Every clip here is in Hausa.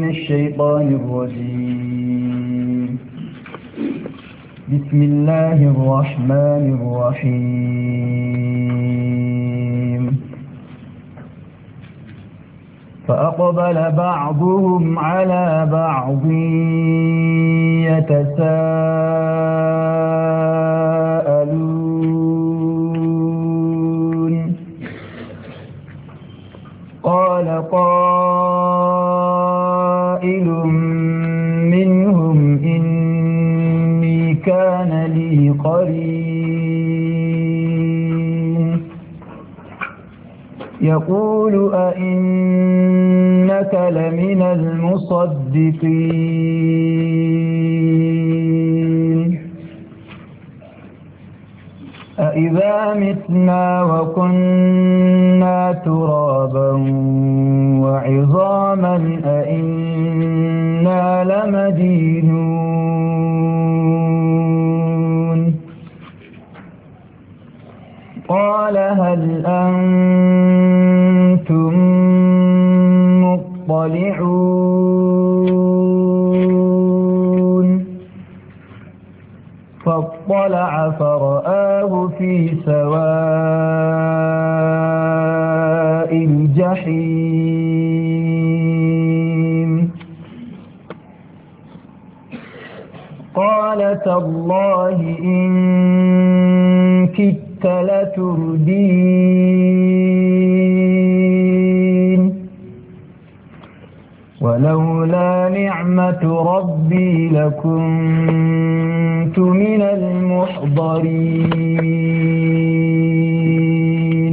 الشيطان الرجيم. بسم الله الرحمن الرحيم. فأقبل بعضهم على بعض يتساءلون. قال قائل منهم إني كان لي قرين يقول أئنك لمن المصدقين أإذا متنا وكنا ترابا وعظاما أئنا لمدينون. قال هل أنتم مطلعون؟ فاطلع فرآه في سواء الجحيم. قال تالله إن كدت لتردين ولولا نعمة ربي لكنت من المحضرين.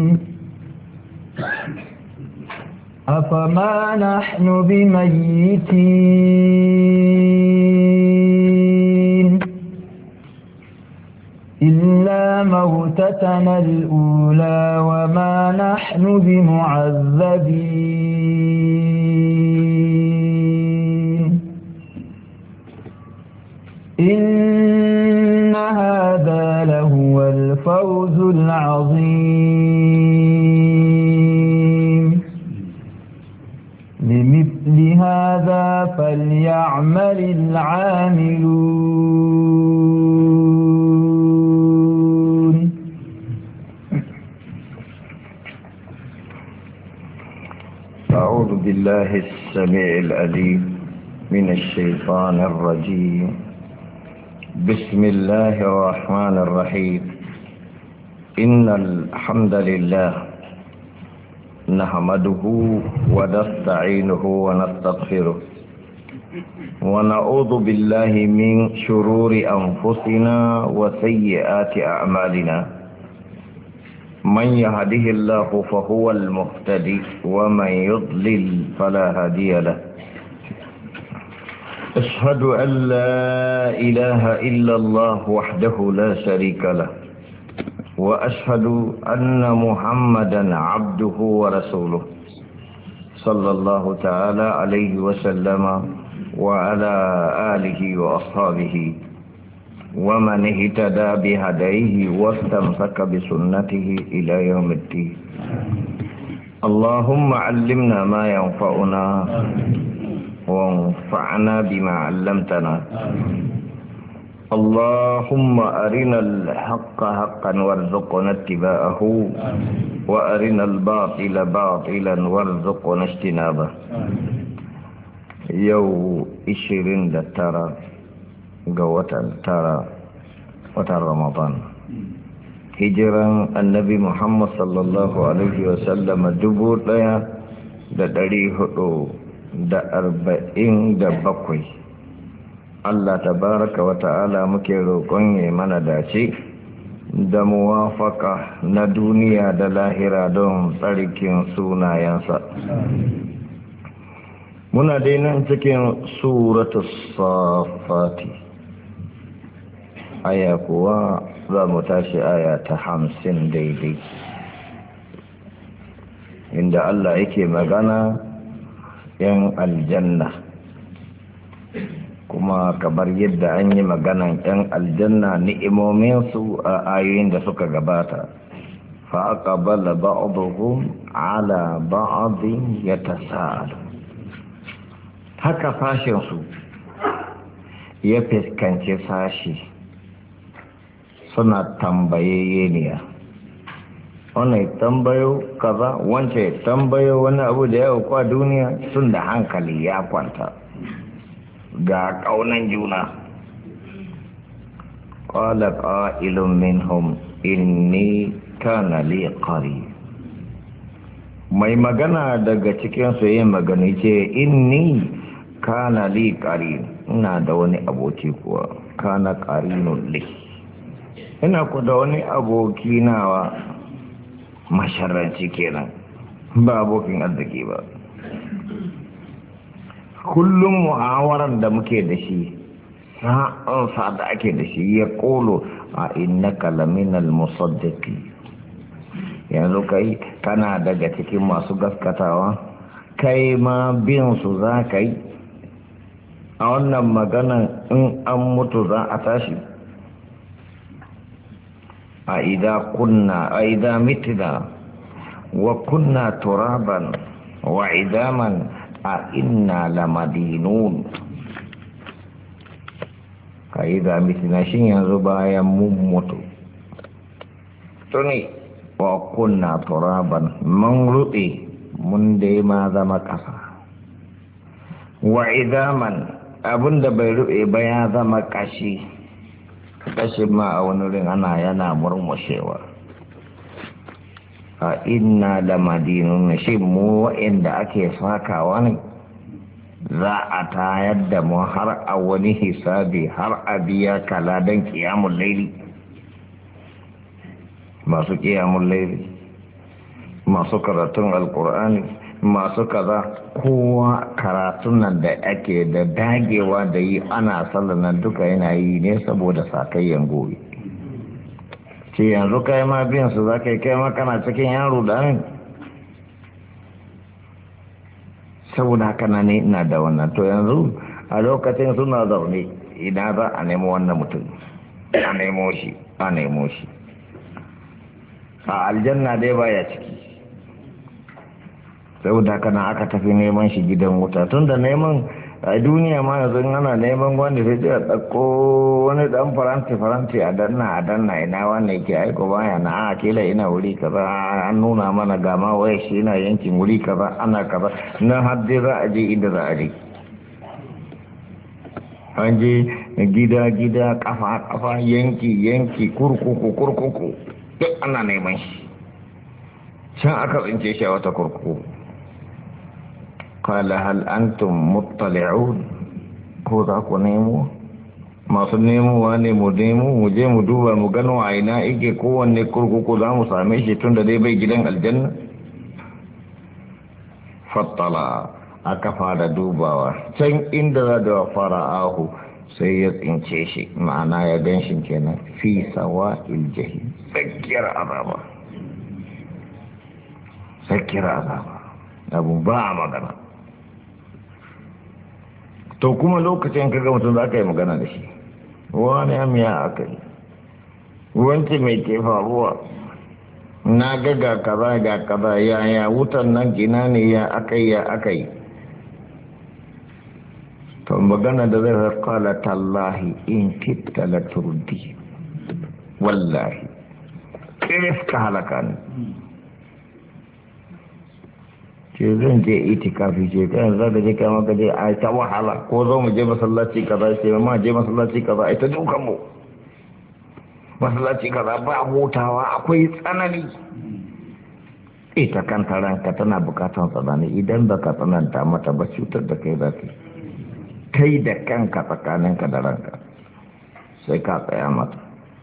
أفما نحن بميتين إلا موتتنا الأولى وما نحن بمعذبين. إن هذا لهو الفوز العظيم. لمثل هذا فليعمل العاملون. أعوذ بالله السميع العليم من الشيطان الرجيم. بسم الله الرحمن الرحيم. إن الحمد لله نحمده ونستعينه ونستغفره ونعوذ بالله من شرور أنفسنا وسيئات أعمالنا. من يهده الله فهو المهتدي ومن يضلل فلا هادي له. أشهد أن لا إله إلا الله وحده لا شريك له وأشهد أن محمدا عبده ورسوله صلى الله تعالى عليه وسلم وعلى آله وأصحابه ومن اهتدى بهديه واستمسك بسنته إلى يوم الدين. اللهم علمنا ما ينفعنا وانفعنا بما علمتنا. اللهم أرنا الحق حقا وارزقنا اتباعه وأرنا الباطل باطلا وارزقنا اجتنابه. يو 29 ga watan tara watan Ramadan, hijiran annabi Muhammad sallallahu alaihi wasallam 1447. Allah tabaraka wa ta'ala muke roƙon ya mana dace da muwafaka na duniya da lahira don tsarkin sunayensa. Muna dai nan cikin suratul Safati, aya kuwa za mu tashi aya ta 50 daidai, inda Allah yake magana yan aljanna, kuma kamar yadda an yi maganan yan aljanna ni'imominsu a ayoyin da suka gabata. فأقبل بعضهم على بعض يتساءل. haka sashensu ya fuskanci sashi suna tambayayeniya. Wannan tambayo kaza, wance tambayo wani abu da ya kwa duniya, tun da hankali ya kwanta ga kaunan juna. Qala qa'ilun minhum inni kana li qarin. Mai magana daga cikin su yin magana ce inni kana li qarin, ina da wani aboki kuwa, kana qarinun li, ina ku da wani aboki nawa masharranci kenan, ba abokin arziki ba. Kullum muhawaran da muke da shi, sa'ansa da ake da shi, ya kolo a innaka laminal musaddiqi, yanzu kai kana daga cikin masu gaskatawa, kai ma bin su za ka yi a wannan maganan in an mutu za a tashi. أإذا متنا وكنا ترابا وعظاما أإنا لمدينون. أإذا متنا شين زبايا مموت تني وكنا ترابا من رؤي من دي ماذا مكسا وعظاما أبن دبي بياذا مكشي kashin ma a wani rin ana yana murmushewa. A inna da madinun shi mu wa'inda ake sakawa ne, za a tayar da mu har a wani hisabi, har a biya kala don kiyamun laili. Masu kiyamun laili, masu karatun alkur'ani, masu kaza, kowa karatun nan da ake da dagewa da yi ana sallanan duka yana yi ne saboda sakayyan gobe. Ce yanzu kai ma biyan su za ka yi, kai ma kana cikin yaro da ne. Saboda haka na ne ina da wannan. To yanzu a lokacin suna zaune, ina za a nemo wannan mutum, a nemo shi, a nemo shi. A aljanna dai baya ciki. Saboda kana aka tafi neman shi gidan wuta, tun da neman a duniya ma yanzu ana neman wanda sai a ɗauko wani ɗan faranti a danna ina wanda yake aiko baya na a kila ina wuri kaza, an nuna mana gama waya shi ina yankin wuri kaza ana kaza, nan har dai za a je inda za a je. An je gida kafa yanki kurkuku duk ana neman shi, can aka tsince shi a wata kurkuku. Qala hal antum muttali'un, ko za ku nemo? Masu nemowa ne mu nemo, mu je mu duba mu gano a ina ike kowanne kurkuku za mu same shi tun da dai bai gidan aljanna. Fattala, aka fara dubawa can inda za da fara ahu sai ya tsince shi, ma'ana ya gan shi kenan fi sawa iljahim, tsakiyar azaba, abu ba a magana. To kuma lokacin kaga mutum za ka yi magana da shi, wani amiya aka yi, wance mai ke faruwa, na ga kaza yaya wutan nan gina ne ya aka yi. To magana da zai kala tallahi in kitta la turdi, wallahi kiris ka halaka ne. Ce zan je itikafi, ce kan za ka je kama ka je a ta wahala, ko zo mu je masallaci kaza, ce ma je masallaci kaza a ta dukan mu, masallaci kaza ba hutawa, akwai tsanani. Ita kanta ranka tana bukatan tsanani, idan baka tsananta mata ba cutar da kai za ka kai da kanka tsakaninka da ranka sai ka tsaya mata.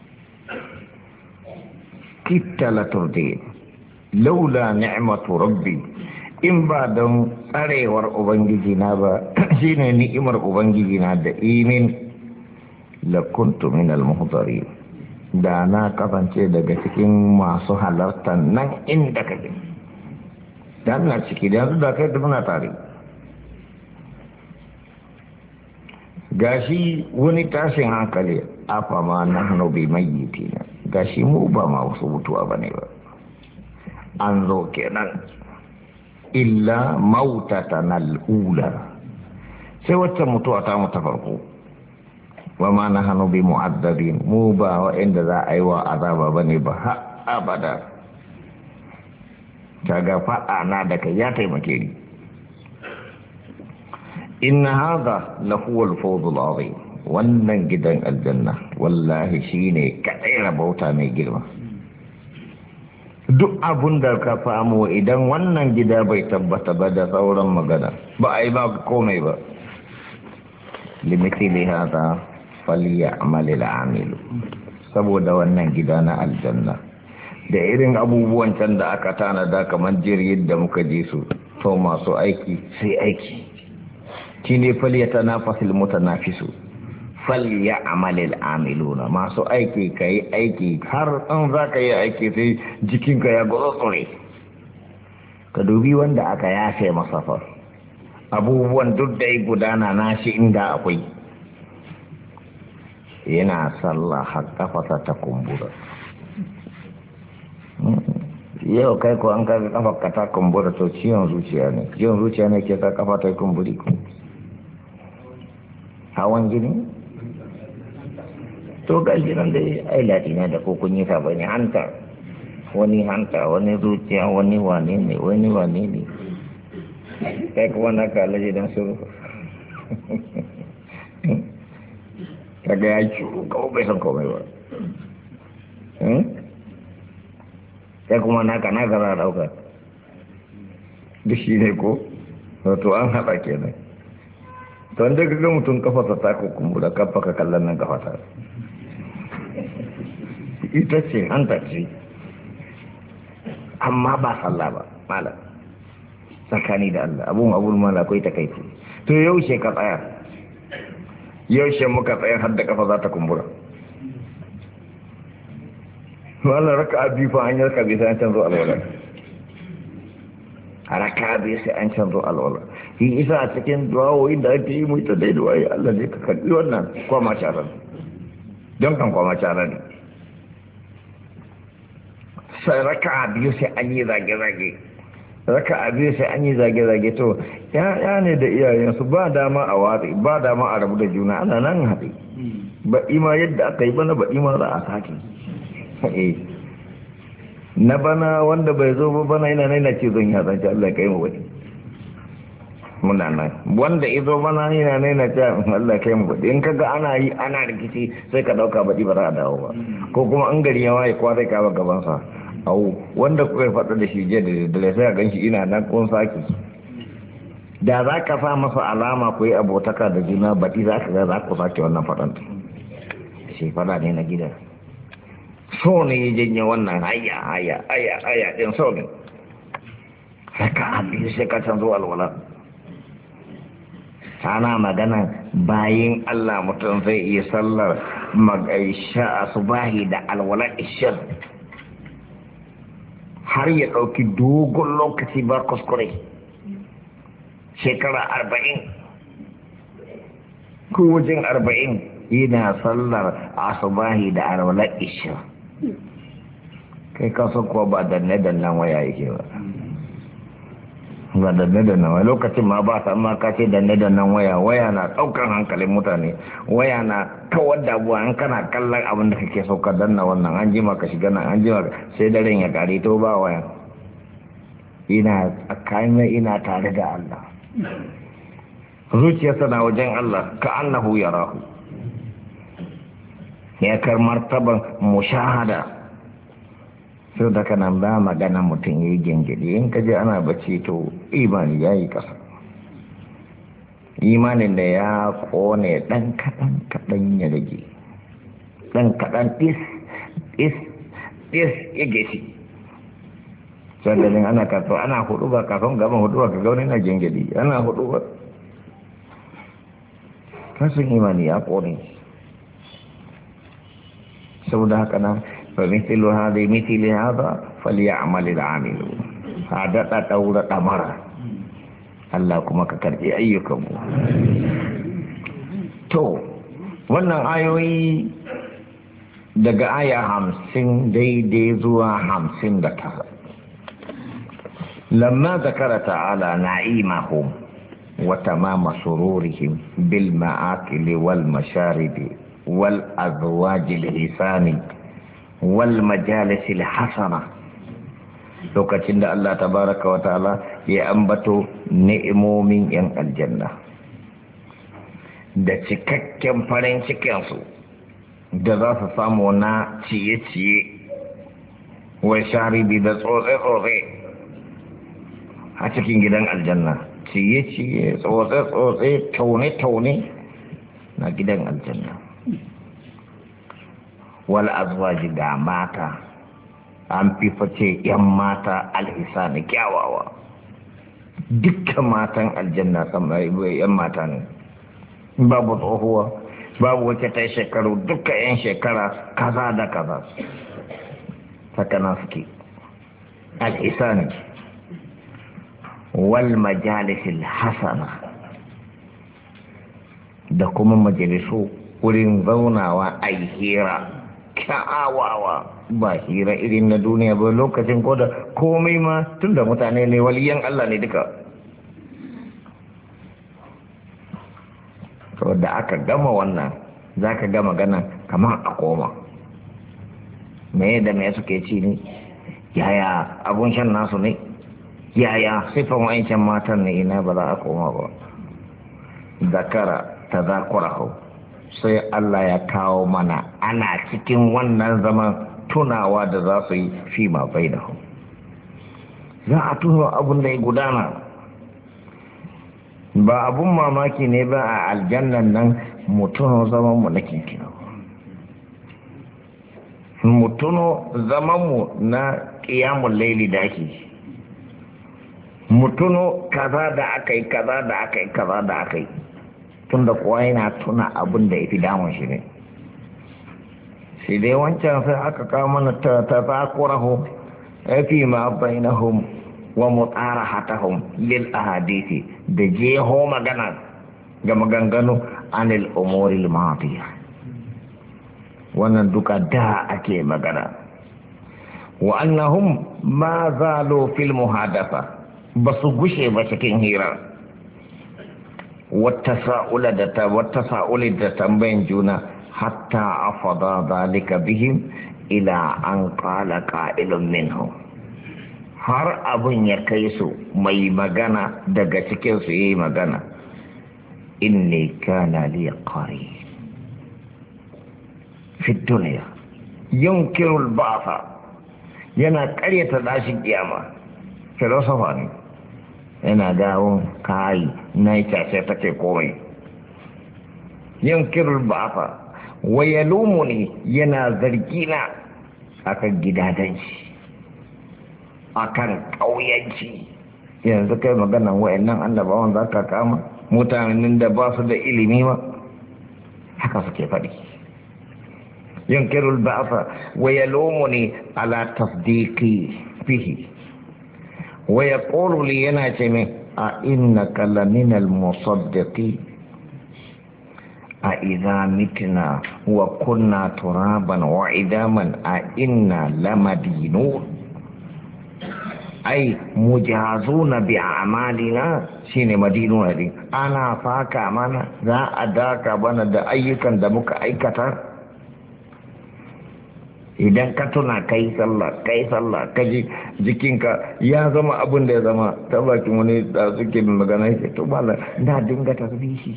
Kitta la turdi laula ni'matu rabbi, in ba don tsarewar ubangiji na ba, shine ni'imar ubangiji na da imin, la kuntu min al-muhdarin, da na kasance daga cikin masu halartar nan inda kake, dan na ciki da yanzu da kai da muna tare. Gashi wani tashin hankali, afa ma nahnu bi mayyitina, gashi mu ba ma wasu mutuwa bane ba, an zo kenan illa mautatana al'ula, sai wacce mutuwa ta mu ta farko wa ma nahnu bi mu'addabin mu ba wa'inda za a yi wa azaba bane ba ha abada kaga faɗa na da kai ya taimake ni inna hadha lahu al-fawz al-azim wannan gidan aljanna wallahi shine kadai rabauta mai girma duk abun da ka famu idan wannan gida bai tabbata ba da sauran magana ba a yi ba komai ba limithili hadha falyamal al-amil saboda wannan gida na aljanna da irin abubuwan can da aka tanada kamar jirgin da muka ji su to masu aiki sai aiki shine falyatanafasul mutanafisu falyamal al-amiluna masu aiki kai aiki har an zaka yi aiki sai jikinka ya gurtsure ka dubi wanda aka yafe masa fa abubuwan duk da ya gudana nashi inda akwai yana sallah har kafasa ta kumbura yau kai ko an kaga kafa ta kumbura to ciwon zuciya ne ke sa kafa ta kumburi ko hawan jini to ga jiran da ai latina da ko kun yi ta bane hanta wani zuciya wani wane ne kai kuma na ka alaji dan su kaga ya ciwo kawo bai san komai ba sai kuma naka za dauka da shi ne ko wato an haɗa kenan to inda ga mutum kafasa ta kumbura kafa ka kallon nan kafata ita ce an tace amma ba sallah ba malam tsakani da Allah abun mala akwai takaici to yaushe ka tsaya yaushe muka tsaya har da kafa za ta kumbura wannan raka'a biyu fa an yarka bai sai an canzo alwala a raka'a bai sai an canzo alwala shi isa a cikin duwawoyi da ake yi mutu dai duwaye Allah zai ka kalli wannan kwama carar don kan kwama carar ne sai raka'a biyu sai an yi zage-zage raka'a biyu sai an yi zage-zage to ya ne da iyayensu ba dama a watsi ba dama a rabu da juna ana nan haɗe ba ima yadda aka yi bana ba ima za a sake na bana wanda bai zo ba bana yana naina ce zon ya zance Allah kai mu wani muna nan wanda izo bana yana naina ce Allah kai mu wani in kaga ana yi ana rikici sai ka dauka baɗi ba za a dawo ba ko kuma an gari yawa ya kwarai ka ba gaban sa au wanda kuka faɗa da shi je da dare sai a ganshi ina nan kun saki da za ka sa masa alama ku yi abotaka da juna baɗi za ka ga za ku sake wannan faɗan shi faɗa ne na gida so ne ya janye wannan haya din so ne haka abin sai ka canzo alwala ana magana bayin Allah mutum zai iya sallar magaisha asubahi da alwala ishar har ya ɗauki dogon lokaci ba kuskure shekara 40 ko wajen 40 yana sallar asubahi da alwala ishar kai kasan kuwa ba danne-dannen waya yake ba danne-dannen waya lokacin ma ba san ma kace danne-dannen waya na daukan hankalin mutane waya na kawar da abuwa an kana kallon abin da kake so ka danna wannan an jima ka shiga nan an jima sai daren ya kare to ba waya ina tsakanin ina tare da Allah zuciyarsa na wajen Allah ka annahu yarahu ya kar martaban mushahada sau da kanan ba magana mutum ya yi gengede in kaji ana bacci to imani ya yi ƙasa imanin da ya kone ɗan kaɗan ya rage ɗan kaɗan is ya gesi sandanin ana kaso ana hudu ba kafin gaban hudu ba ka gauni na gengede ana hudu ba kasan imani ya kone saboda haka nan فمثل هذا فليعمل العاملون هذا تطور أمرا الله كما كرتي أيكم تو wannan ayoyi daga aya 50 daidai zuwa 59 lamma zakara ta'ala na'imahum وتمام سرورهم بالمآكل والمشارب والأزواج الحسان والمجالس الحسنة. lokacin da Allah tabaraka wa ta'ala ya ambato ni'imomin yan aljanna da cikakken farin cikinsu da za su samu na ciye-ciye wa sharibi da tsotse-tsotse a cikin gidan aljanna, ciye-ciye, tsotse-tsotse, taune-taune na gidan aljanna. Wal azwaji ga mata, an fi face yan mata alhisani kyawawa, dukkan matan aljanna yan mata ne, babu tsohuwa, babu wacce ta shekaru, dukkan yan shekara kaza da kaza, sakana suke alhisani. Wal majalisil hasana, da kuma majalisu wurin zaunawa a hira kyawawa, ba hira irin na duniya ba, lokacin ko da komai ma tun da mutane ne waliyan Allah ne duka. To da aka gama wannan za ka gama ganin kamar a koma me da me suke ci ne, yaya abun shan nasu ne, yaya sifan wa'ancan matan ne, ina ba za a koma ba. Zakara ta zakurahu, sai Allah ya kawo mana ana cikin wannan zaman tunawa da za su yi fi ma bai da hu, za a tuno abin da ya gudana. Ba abun mamaki ne ba a aljannan nan mutuno zaman mu na kinkina, mutuno zaman mu na ƙiyamun laili da ake, mutuno kaza da aka yi, kaza da aka yi, kaza da aka yi, tunda kuwa yana tuna abin da ya fi damun shi ne. Sai dai wancan sai aka kawo mana ta zakurahu fi ma bainahum wa mutarahatahum lil ahadisi, da jeho magana ga maganganu anil umuril madiya. Wannan duka da ake magana. Wa annahum ma zalu fil muhadatha, basu gushe ba cikin hira. Wata sa'ula da tambayin juna hatta afada zalika bihim ila an qala qa'ilun minhum, har abun ya kai su mai magana daga cikin su yayi magana, inni kana li qari fi dunya yunkiru al-ba'tha, yana ƙaryata dashin kiyama. Filosofa ne, yana gawon kai na ita sai take komai. Yunkiru al-ba'tha wa yalumuni, yana zargina akan gidadanci, akan ƙauyanci. Yanzu kai maganan wayannan annabawan za ka kama mutanen da ba su da ilimi ma, haka suke faɗi. Yunkirul ba'sa wa yalumuni ala tasdiqi fihi wa yaqulu li, yana ce min a innaka laminal musaddiqi a idza mitna wa kunna turaban wa idaman a inna lamadinun, ai mujazuna bi a'malina, shine madinuna din, ana faka mana, za a daka bana da ayyukan da muka aikata. Idan ka tuna kai sallah kaji jikinka ya zama abin da ya zama, ta bakin wani da suke magana yake to bala na dinga tasbihi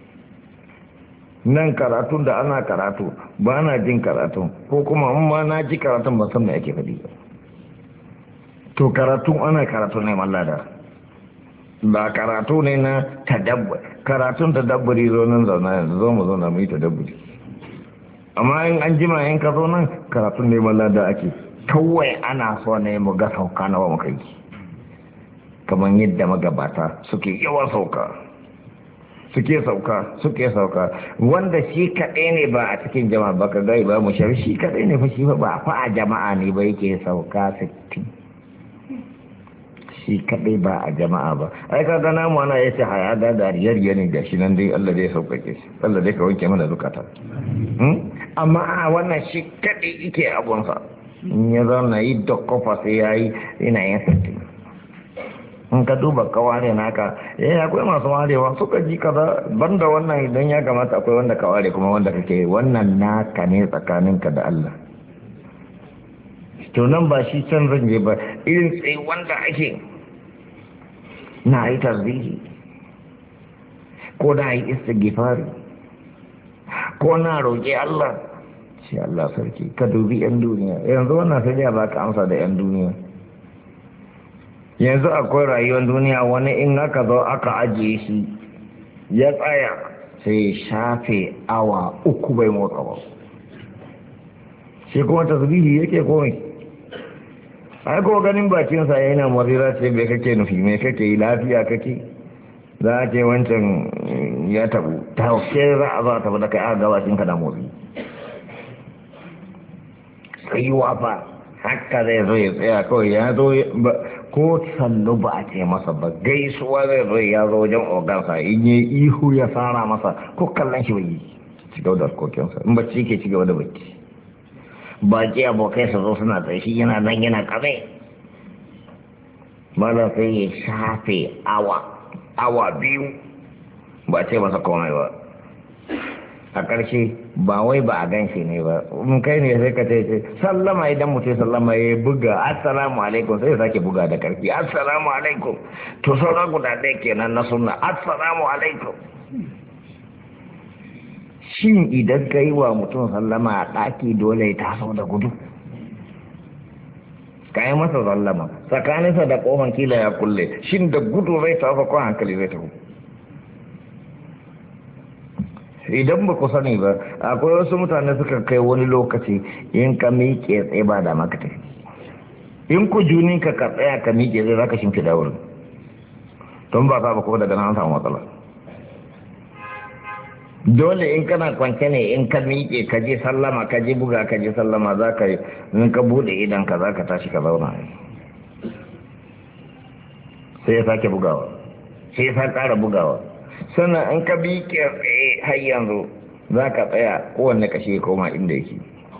nan, karatun da ana karatu ba na jin karatun, ko kuma amma na ji karatun ban san me ake faɗi ba. To karatun ana karatu ne mallada, ba karatu ne na tadabbur. Karatun tadabburi zo nan zauna yanzu, zo mu zauna mu yi tadabburi. Amma in an jima in ka zo nan karatun ne mallada ake, kawai ana so ne mu ga sauka nawa muka yi, kamar yadda magabata suke yawan suke sauka wanda shi kaɗai ne ba a cikin jama'a ba, ka gai ba mu shari shi kaɗai ne fa, shi ba fa a jama'a ne ba yake sauka 60, shi kaɗai ba a jama'a ba. Ai ka ga namu ana yace haya da dariyar ne ga shi nan dai, Allah zai sauƙaƙe shi, Allah zai ka wanke mana zukata. Amma a wannan shi kaɗai yake abunsa, in ya zauna yi da kofa sai ya yi ina yin 60. in ka duba ka ware naka akwai masu warewa suka ji kaza banda wannan idan ya kamata akwai wanda ka ware kuma wanda kake wannan naka ne tsakaninka da Allah. To nan ba shi can zan je ba irin tsaye wanda ake na yi tarzihi ko na yi istighfari ko na roƙe Allah shi Allah sarki ka dubi 'yan duniya yanzu wannan sai ya baka amsa da 'yan duniya. Yanzu akwai rayuwar duniya wani in aka zo aka ajiye shi ya tsaya sai shafe awa 3 bai motsa ba shi kuma tasbihi yake komai. Ai ko ganin bakinsa yana marira ce bai kake nufi mai kake yi lafiya kake za a ce wancan ya tabu ta hauke za a za ta da kai aka gabacinka da motsi tsayuwa fa haka zai zo ya tsaya kawai ya zo ko sannu ba a ce masa ba gaisuwa zai zo ya zo wajen ogansa in yi ihu ya fara masa ko kallon shi bai yi cigaba da harkokinsa in bacci ke cigaba da bacci baki abokai su zo suna tsaye shi yana nan yana kame mala sai ya shafe awa 2 ba ce masa komai ba a ƙarshe ba wai ba a gan shi ne ba in kai ne sai ka ce sallama idan mutum sallama ya buga assalamu alaikum sai ya sake buga da ƙarfi assalamu alaikum to sauran guda ɗaya kenan na sunna assalamu alaikum. Shin idan ka yi wa mutum sallama a ɗaki dole ya taso da gudu ka yi masa sallama tsakaninsa da ƙofan kila ya kulle shin da gudu zai taso ko hankali zai taho. Idan ba ku sani ba akwai wasu mutane suka kai wani lokaci in ka miƙe tsaye ba da maka tafi in ku juni ka tsaya ka miƙe zai za ka shimfiɗa wurin don ba ka ba kuma daga nan samu matsala. Dole in kana kwance ne in ka miƙe ka je sallama ka je buga ka je sallama za ka yi in ka buɗe idan ka za ka tashi ka zauna sai ya sake bugawa sai ya sa ƙara bugawa sannan in ka miƙe tsaye har yanzu za ka tsaya kowanne kashe ya koma inda yake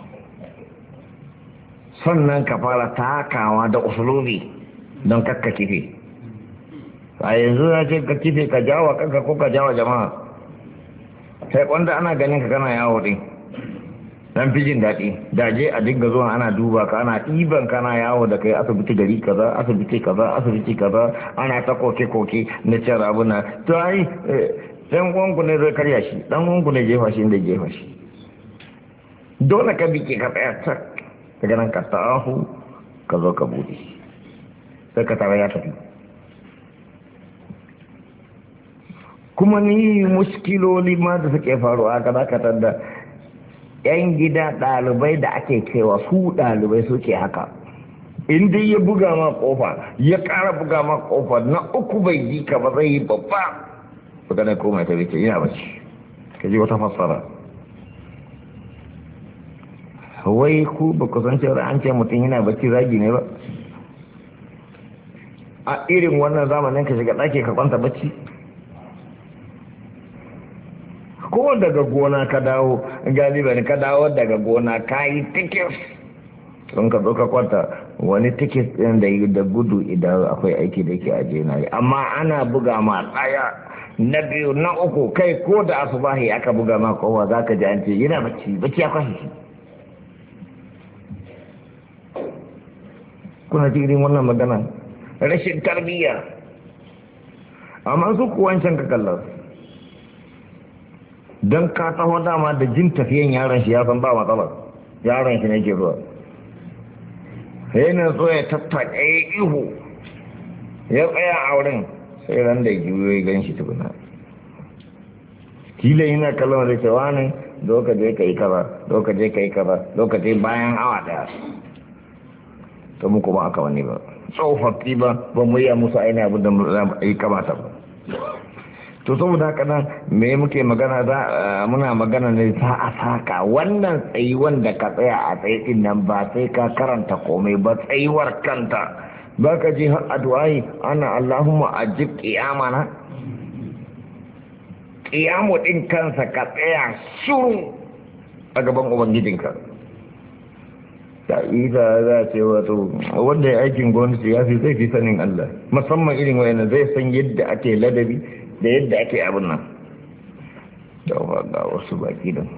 sannan ka fara takawa da usulubi don kakka kife a yanzu na ce ka kife ka jawa kanka ko ka jawa jama'a sai wanda ana ganin ka kana yawo din dan fi jin daɗi da je a dinga zuwa ana duba ka ana ɗiban kana yawo da kai asibiti gari kaza asibiti kaza ana ta koke na cin rabuna to ai dan uwanku ne zai karya shi dan uwanku ne jefa shi inda jefa shi dole ka bike ka tsaya tak daga nan ka ta'ahu ka zo ka bude sai ka tara ya tafi. Kuma ni muskiloli ma da suke faruwa ka zakatar da 'yan gida ɗalibai da ake cewa su ɗalibai suke haka in dai ya buga ma kofa ya ƙara buga ma kofa na 3 bai ji ka ba zai yi babba su gane komai ta bice yana bacci ka ji wata fassara wai ku ba ku san cewa an ce mutum yana bacci zagi ne ba a irin wannan zamanin ka shiga ɗaki ka kwanta bacci ko daga gona ka dawo galiban ka dawo daga gona ka yi tikis sun ka zo ka kwanta wani tikis ɗin da gudu idan akwai aiki da ke aje na yi amma ana buga ma ɗaya na 2 na 3 kai ko da asubahi aka buga ma kowa za ka ji an ce yana bacci ya kwashe shi kuna ji irin wannan magana rashin tarbiyya amma su kuwancan ka kallar don ka taho dama da jin tafiyan yaron shi ya san ba matsala yaron shi ne ke zuwa sai na zo ya tattaka ya ihu ya tsaya a wurin sai ran da juyo ya gan shi tukuna kila yana kallon da cewa ne zo ka je ka yi kaza zo ka je ka yi kaza zo ka je bayan awa daya to muku ba aka wani ba tsofaffi ba mu yi musu ainihin abin da yi kamata ba to saboda haka nan me muke magana muna magana ne ta a saka wannan tsayuwan da ka tsaya a tsaye din nan ba sai ka karanta komai ba tsayuwar kanta ba ka ji har addu'ai ana Allahumma ajib qiyamana qiyamu din kansa ka tsaya shiru a gaban ubangijinka ya isa za a ce wato wanda ya aikin gwamnati ya fi zai fi sanin Allah musamman irin wayan zai san yadda ake ladabi da yadda ake abin nan da ga wasu baki don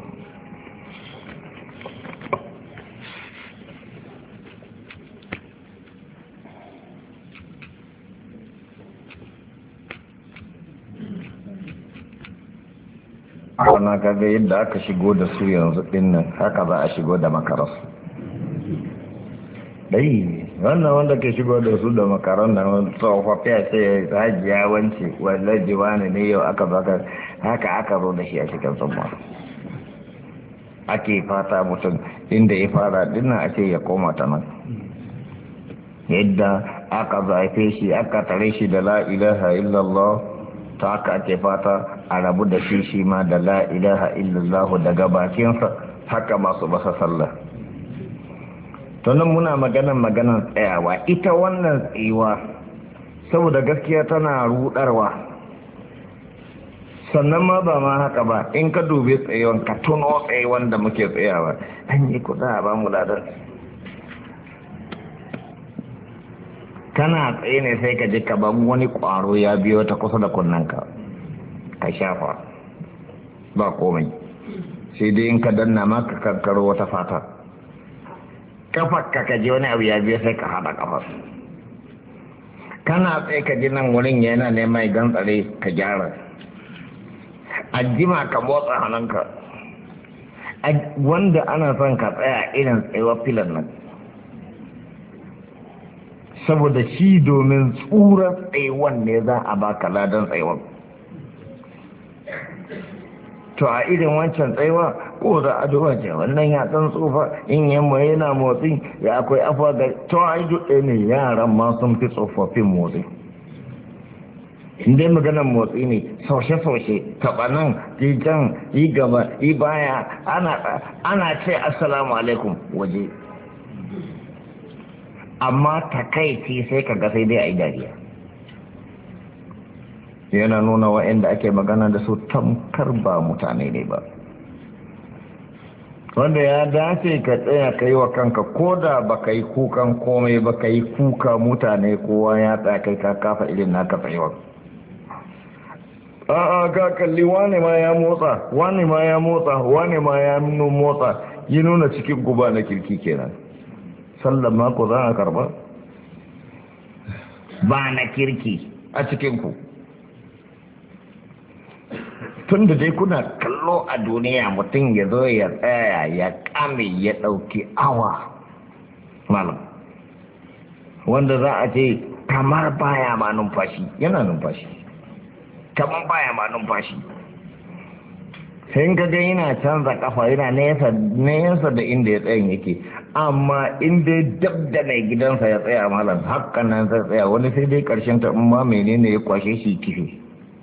ana kaga yadda aka shigo da su yanzu dinnan haka za a shigo da makaras dai wannan wanda ke shigo da su da makaran nan tsofaffi a ce hajiya wance wallahi jiwani ne yau aka baka haka aka zo da shi a cikin tsumma ake fata mutum inda ya fara dinnan a ce ya koma ta nan yadda aka zaife shi aka tare shi da la ilaha illallah ta aka ake fata a rabu da shi ma da la ilaha illallah daga bakinsa haka masu basa sallah tunan muna maganan tsayawa ita wannan tsayuwa saboda gaskiya tana rudarwa sannan ma ba ma haka ba in ka dubi tsayawan ka tuno tsayawan da muke tsayawa an yi kuɗa a ba mu ladan kana tsaye ne sai ka ji ka ban wani ƙwaro ya biyo ta kusa da kunnanka ka shafa ba komai sai dai in ka danna ma ka kankaro wata fata kafar ka ji wani abu ya biyo sai ka haɗa kafar kana tsaye ka ji nan wurin yana neman gantsare ka gyara ajima ka motsa hannunka wanda ana son ka tsaya irin tsayuwar filan nan saboda shi domin tsurar tsayuwan ne za a baka ladan tsayuwan to a irin wancan tsayuwa ko da aduwa ce wannan ya dan tsufa in yamma yana motsi ya akwai afuwa ga to ai duk ne yaran ma sun fi tsofaffin motsi inda maganar motsi ne saushe-saushe taɓa nan yi can yi gaba yi baya ana ce assalamu alaikum waje amma takaici sai ka ga sai dai a yi dariya yana nuna wa'anda ake magana da su tamkar ba mutane ne ba wanda ya dace ka tsaya ka yi wa kanka ko da ba ka yi kukan komai ba ka yi kuka mutane kowa ya tsaya kai ka kafa irin naka tsayuwa a'a ka kalli wane ma ya motsa wane ma ya motsa wane ma ya motsa yi nuna cikin guba na kirki kenan sallan mako za a karba ba na kirki a cikinku tun da dai kuna kallo a duniya mutum ya zo ya tsaya ya kame ya ɗauki awa malam wanda za a ce kamar baya ma numfashi yana numfashi kamar baya ma numfashi sai in kaga yana canza kafa yana nesa da inda ya tsayin yake amma inda dab da mai gidansa ya tsaya malam hakan nan zai tsaya wani sai dai karshen ta ma menene ya kwashe shi kife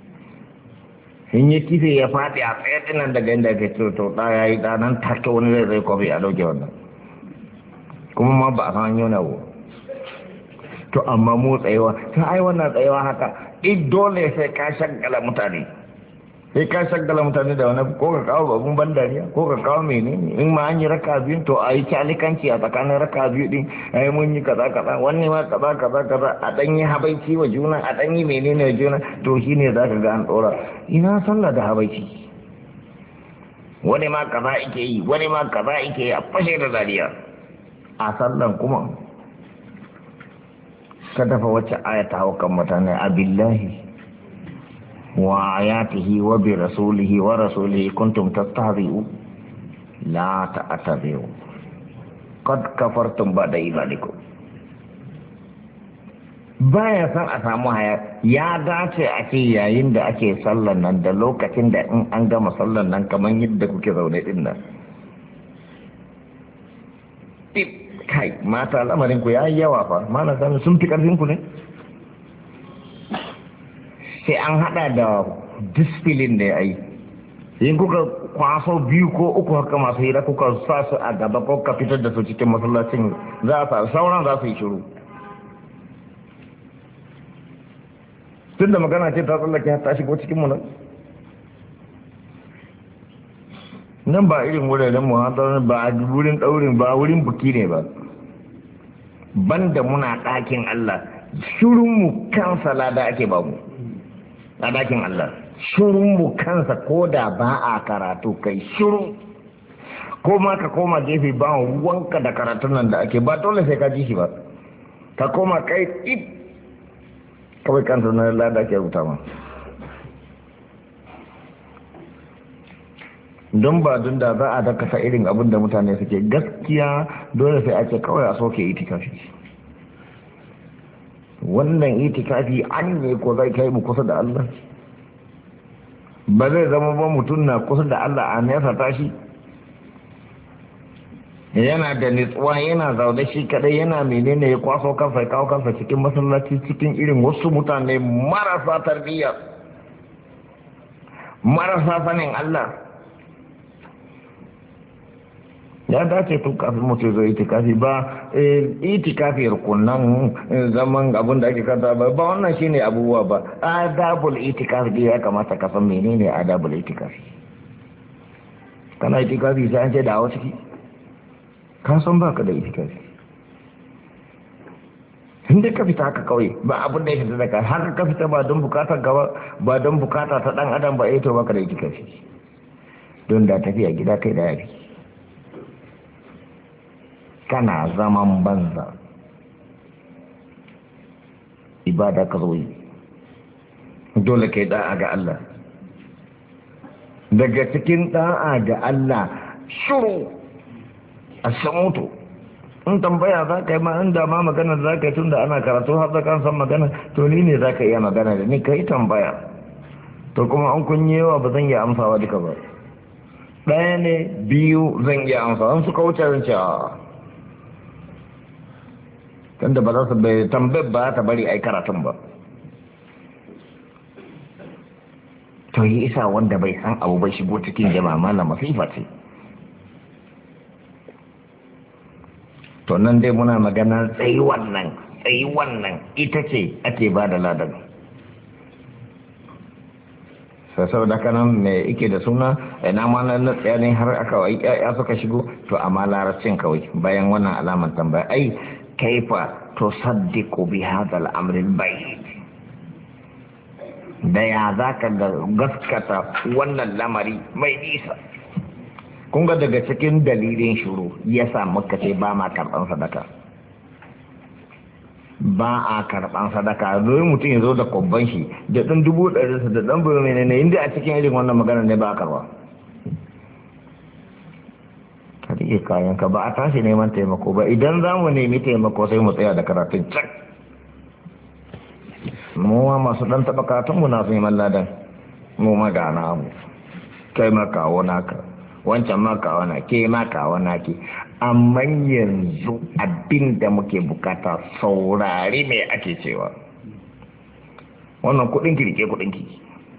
in ya kife ya faɗi a tsaye dinan daga inda ke to ɗa ya yi ɗanan take wani zai kwafi a ɗauke wannan kuma ma ba a san yau na to amma mu tsayewa ta ai wannan tsayewa haka dole sai ka shagala mutane da wani ko ka kawo babun ban dariya ko ka kawo menene in ma an yi raka biyu to a yi calikanci a tsakanin raka biyu din ai mun yi kaza wani ma kaza a dan yi habaici wa juna a dan yi menene wa juna to shine zaka ga an dora ina sallah da habaici wani ma kaza yake yi wani ma kaza yake yi a fashe da dariya a sallan kuma ka dafa wacce aya ta haukan mutane abillahi وآياته وبرسوله ورسوله كنتم تستهزئون لا تعتذروا قد كفرتم بعد إيمانكم baya san a samu haya ya dace a ce yayin da ake sallan nan da lokacin da in an gama sallan nan kamar yadda kuke zaune din nan kai mata lamarin ku yayi yawa fa mana san sun fi karfin ku ne sai an hada da discipline da ya yi yin kuka kwaso biyu ko uku haka masu hira kuka sa su a gaba ko ka fitar da su cikin masallacin za a sa sauran za su yi shiru tun da magana ce ta tsallake ta shigo cikin mu nan nan ba irin wuraren muhadarar ba wurin daurin ba wurin buki ne ba, banda muna ɗakin Allah shirunmu kansa lada ake babu a ɗakin Allah, shirunmu kansa ko da ba a karatu kai shiru, ko ma ka koma gefe ba wanka da karatun nan da ake ba dole sai ka ji shi ba, ka koma kai tsit kawai kansa na lada ake rubuta ma. Don ba don da za a dakata irin abin da mutane suke gaskiya dole sai a ce kawai a soke itikafi. Wannan itikafi an ne ko zai kai mu kusa da Allah? Ba zai zama ba mutum na kusa da Allah a nesa tashi? Yana da nitsuwa yana zaune shi kadai yana menene ya kwaso kansa ya kawo kansa cikin masallaci cikin irin wasu mutane marasa tarbiyya, marasa sanin Allah. Ya dace tun kafin mutum zai itikafi ba itikafi rukunan zaman abin da ake kanta ba wannan shine abubuwa ba. Adabul itikafi dai ya kamata ka san menene adabul itikafi. Kana itikafi sai an ce da wasu ki ka san baka da itikafi. Inda ka fita haka kawai ba abin da ya fita daga har ka fita ba don bukatar gaba ba don bukata ta dan adam ba to baka da itikafi. Don da tafiya gida kai da yafi. Kana zaman banza ibada ka zo yi dole kai da'a ga Allah, daga cikin da'a ga Allah shuru a samutu in tambaya za ka yi ma inda ma magana za ka yi tun da ana karatu har da kan san magana to ni ne za ka iya magana da ni ka yi tambaya to kuma an kun yawa ba zan iya amsawa duka ba, ɗaya ne biyu zan iya amsawa in suka wuce zan ce tunda ba za su bai tambayar ba ta bari ai karatun ba. To yi isa wanda bai san abu bai shigo cikin jama'a malam masifa ce. To nan dai muna magana tsayi wannan ita ce ake ba da ladan. Sassau da kanan mai ike da suna ina ma na tsaya ne har aka wai ya suka shigo to amma larabcin kawai bayan wannan alamar tambaya ai كيف تصدق بهذا الأمر البعيد da ya za ka gaskata wannan lamari mai nisa. Kun ga daga cikin dalilin shuru ya sa muka ce ba ma karɓan sadaka, ba a karɓan sadaka domin mutum ya zo da kwabban shi da ɗan 100,000 da ɗan bayo mai ne inda a cikin irin wannan magana ne ba a karɓa. Ka rike kayanka ba a tashi neman taimako ba, idan za mu nemi taimako sai mu tsaya da karatun cak. Muwa masu ɗan taɓa karatunmu na neman ladan mu magana mu kai makawo naka wancan makawo na ke makawo na ke, amma yanzu abin da muke bukata saurari mai ake cewa wannan kuɗin kirke kuɗin ki.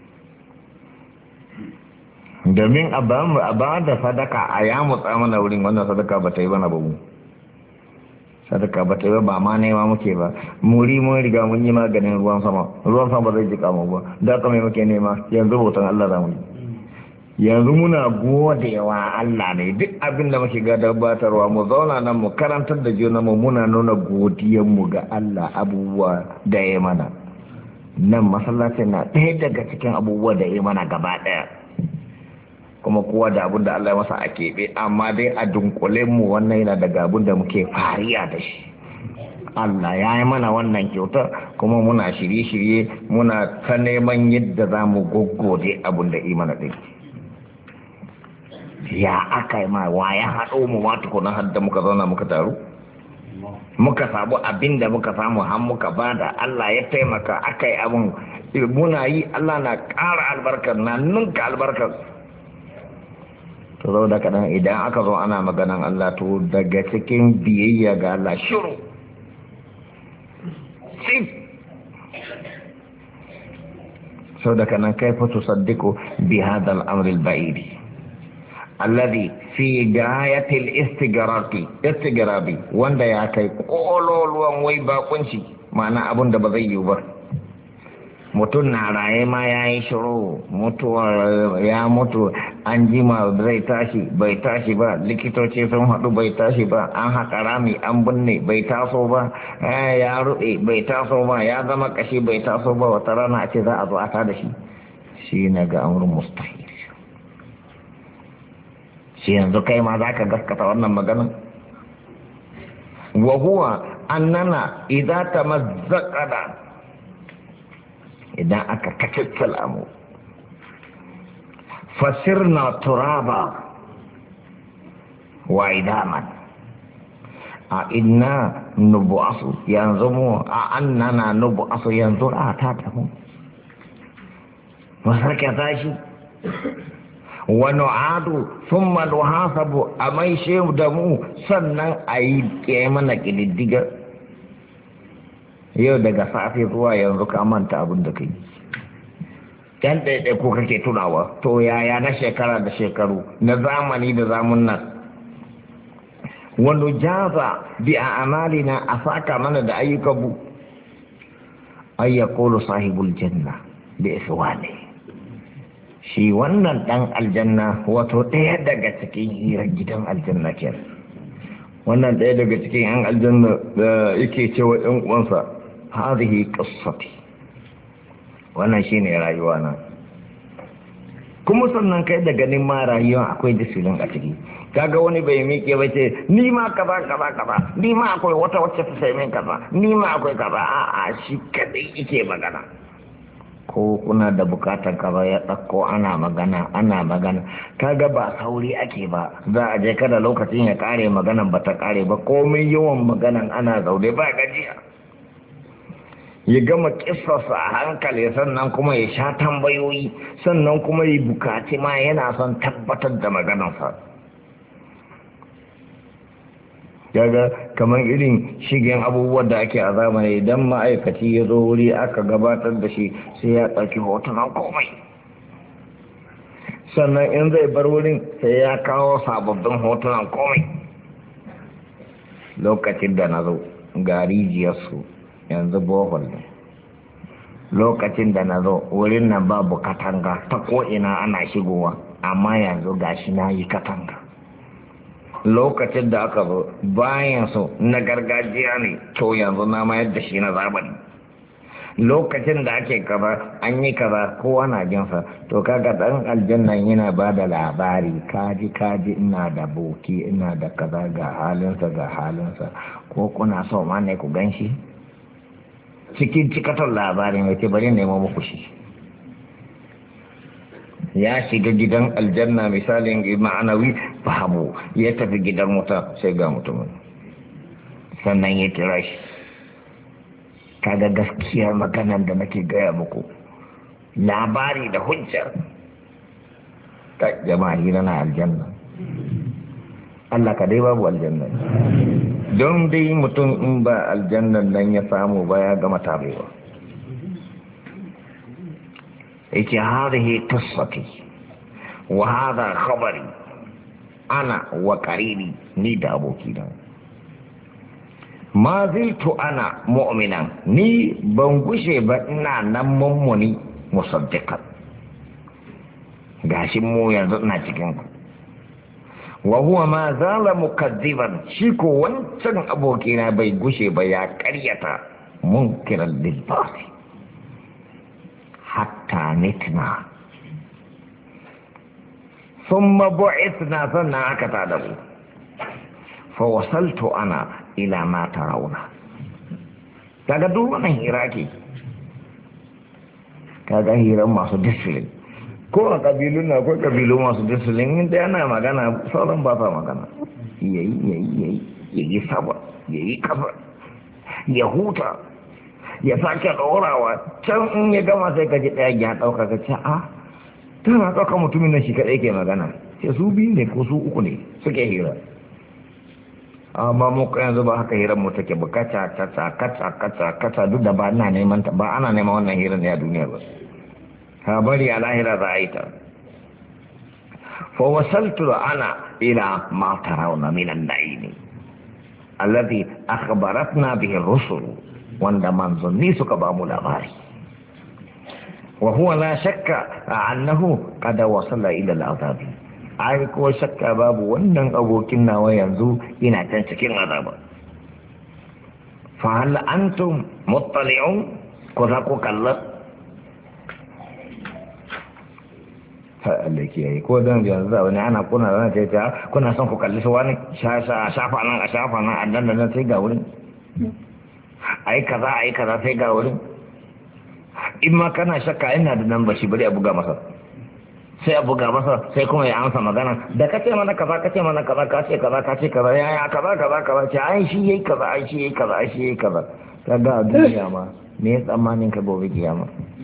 Domin a ba da sadaka a ya mutsa mana wurin wannan sadaka ba ta yi bana ba mu. Sadaka ba ta yi ba ma nema muke ba. Muri mun riga mun yi maganin ruwan sama. Ruwan sama ba zai jika mu ba. Da aka mai muke nema yanzu hoton Allah za mu yi. Yanzu muna godewa Allah ne duk abin da muke gabatarwa mu zauna nan mu karantar da juna mu muna nuna godiyanmu ga Allah abubuwa da ya mana. Nan masallacin na ɗaya daga cikin abubuwa da ya mana gaba ɗaya. Kuma kowa da abin da Allah ya masa a keɓe amma dai a dunkule mu wannan yana daga abin da muke fariya da shi. Allah ya yi mana wannan kyauta kuma muna shirye-shirye muna ta neman yadda za mu goggode abin da imana ɗin. Ya aka yi ma wa ya haɗo mu ma tukunan har da muka zauna muka taru? Muka samu abin da muka samu har muka bada Allah ya taimaka aka yi abin muna yi Allah na ƙara albarkar na ninka albarkar. To zo da kaɗan idan aka zo ana maganan Allah to daga cikin biyayya ga Allah shiru. Sau da kanan kaifa tusaddiqu bi hadha al-amr al-ba'id alladhi fi gayatil istigrabi wanda ya kai kololuwan wai bakunci ma'ana abun da ba zai yi ba. Mutum na raye ma ya yi shiru mutuwa ya mutu an jima zai tashi bai tashi ba, likitoci sun haɗu bai tashi ba, an haƙa rami an binne bai taso ba, ya ruɗe bai taso ba, ya zama ƙashi bai taso ba, wata rana a ce za a zo a da shi. Shi na ga amurin mustahil. Shi yanzu kai ma za ka gaskata wannan magana? Wa huwa annana idza tamazzaqada, idan aka kacaccala mu, fasirna turaba wa idaman, a inna nubu'asu yanzu mu, a annana nubu'asu yanzu a ta tamu masarka tashi, wa nu'adu thumma nuhasabu, a mai shehu da mu sannan a yi mana ƙididdiga. Yau daga safe zuwa yanzu ka manta abin da kai, yan ɗaiɗai ko kake tunawa, to yaya na shekara da shekaru, na zamani da zamun nan. Wani jaza bi a amalina, a saka mana da ayyukanmu. Ayya kolo sahibul janna da iswane, shi wannan ɗan aljanna wato ɗaya daga cikin hirar gidan aljanna ke. Wannan ɗaya daga cikin yan aljanna da yake cewa ɗan uwansa, hadhihi qissati, wannan shine rayuwa na. Kuma sannan kai da ganin ma rayuwa akwai disilin a ciki. Kaga wani bai miƙe ba ce ni ma kaza kaza kaza, ni ma akwai wata wacce ta sai min kaza, ni ma akwai kaza, a'a shi kadai yake magana. Ko kuna da bukatar kaza ya ɗauko ana magana, kaga ba sauri ake ba, za a je kada lokacin ya kare maganan ba ta kare ba, komai yawan maganan ana zaune ba gajiya. Ya gama kisarsa a hankali, sannan kuma ya sha tambayoyi, sannan kuma ya bukaci ma yana son tabbatar da maganarsa. Yaga kamar irin shigen abubuwan da ake a zamani, idan ma'aikaci ya zo wuri aka gabatar da shi sai ya ɗauki hotunan komai, sannan in zai bar wurin sai ya kawo sababbin hotunan komai. Lokacin da na zo ga rijiyarsu yanzu bohol ne, lokacin da na zo wurin nan babu katanga ta ko'ina ana shigowa, amma yanzu gashi na yi katanga. Lokacin da aka zo bayan su na gargajiya ne, to yanzu na mayar da shi na zamani. Lokacin da ake kaza an yi kaza kowa na jinsa, to kaga dan aljannan yana ba da labari, kaji ina da boki ina da kaza ga halinsa, ko kuna so ma ne ku gan shi cikin cikatar labarin ya ce bari nemo muku shi. Ya shiga gidan aljanna misalin ma'anawi babu, ya tafi gidan wuta sai ga mutumin, sannan ya kira shi. Kaga gaskiyar maganan da nake gaya muku, labari da hujja. Ta jama'a hira na aljanna, Allah ka dai babu aljanna, don dai mutum in ba aljannan nan ya samu ba ya gama tabewa. Yake hadhihi qissati wa hadha khabari, ana wa qarini, ni da abokina. Ma ziltu ana mu'minan, ni ban gushe ba ina nan mummuni musaddiqan, gashin mu yanzu ina cikin ku. Wa huwa ma zala mukazziban, shi ko wancan abokina bai gushe ba ya karyata munkiran lil batil hatta nitna, thumma bu'ithna, sannan aka tada mu. Fa wasaltu ana ila ma tarawna. Kaga duk wannan hira ke, kaga hiran masu discipline. Ko a kabilun na akwai kabilu masu discipline, inda yana magana sauran ba sa magana. Yayi saba, yayi kafa, ya huta, ya sake ɗorawa, can in ya gama sai ka ji ɗaya ya ɗauka ka ce a tana ɗauka mutumin nan shi kaɗai ke magana, sai su biyu ne ko su uku ne suke hira. Amma mu yanzu ba haka hirar mu take ba, kaca duk da ba ana neman wannan hirar ne a duniya ba, ka bari a lahira za a yi ta. Fa wasaltu ana ila ma tarawna min an-na'im alladhi akhbaratna bihi ar-rusul, wanda manzanni suka ba mu labari. wa huwa la shakka annahu qad wasala ila al-azab ai ko shakka babu wannan abokin nawa yanzu ina can cikin azaba fa hal antum muttali'un ko za ku kalla Allah ke yi ko dan yanzu da wani ana kuna zan ce ta kuna son ku kalli su wani shafa nan a dan sai ga wurin ai kaza sai ga wurin in ma kana shakka ina da nan bashi bari a buga masa sai kuma ya amsa magana da kace mana kaza kace kaza yaya kaza ce ai shi yayi kaza kaga a duniya ma me ya tsammanin ka gobe kiyama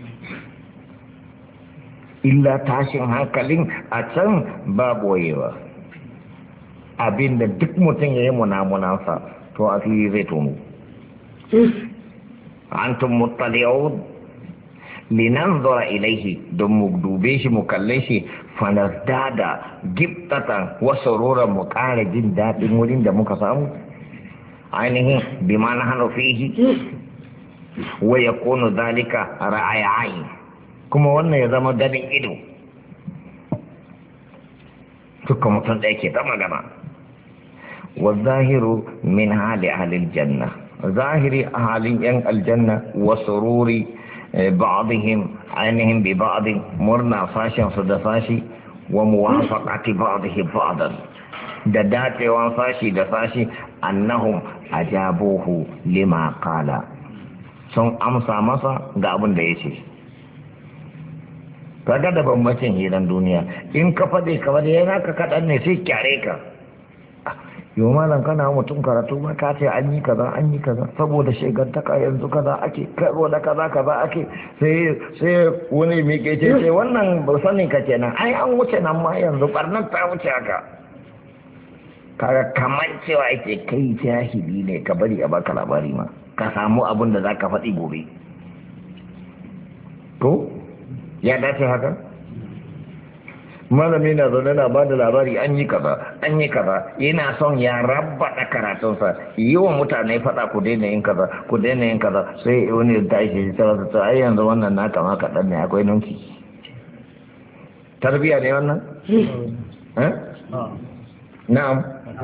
illa tashin hankalin a can ba boyewa abinda duk mutum ya yi munamunansa to a fili zai tono antum muttali'un linanzura ilaihi don mu dube shi mu kalle shi fanazdada gibtatan wa sururan mu ƙara jin daɗin wurin da muka samu ainihin bima nahnu fihi wa yakunu dhalika ra'aya ayn kuma wannan ya zama ganin ido dukkan mutum da yake ta magana wa zahiru min hali ahlil janna zahiri ahalin yan aljanna wa sururi ba'dihim ainihim bi ba'd murna fashin su da fashi wa muwafaqati ba'dihi ba'dan da dacewan fashi da fashi annahum ajabuhu lima qala sun amsa masa ga abin da yace kaga da bambancin hiran duniya in ka fade ka wani yana ka kaɗan ne sai kyare ka yau malam kana mutum karatu ma ka ce an yi kaza saboda shegantaka yanzu kaza ake karo da kaza ake sai wani miƙe ce sai wannan ba sanin ka kenan ai an wuce nan ma yanzu barnan ta wuce haka kaga kamar cewa ake kai jahili ne ka bari a baka labari ma ka samu abin da za ka faɗi gobe to ya dace haka malami na zaune na ba da labari an yi kaza yana son ya rabbaɗa karatunsa yi wa mutane faɗa ku daina yin kaza sai wani da ake tsara ta ai yanzu wannan na kama kaɗan ne akwai nunki tarbiya ne wannan na'am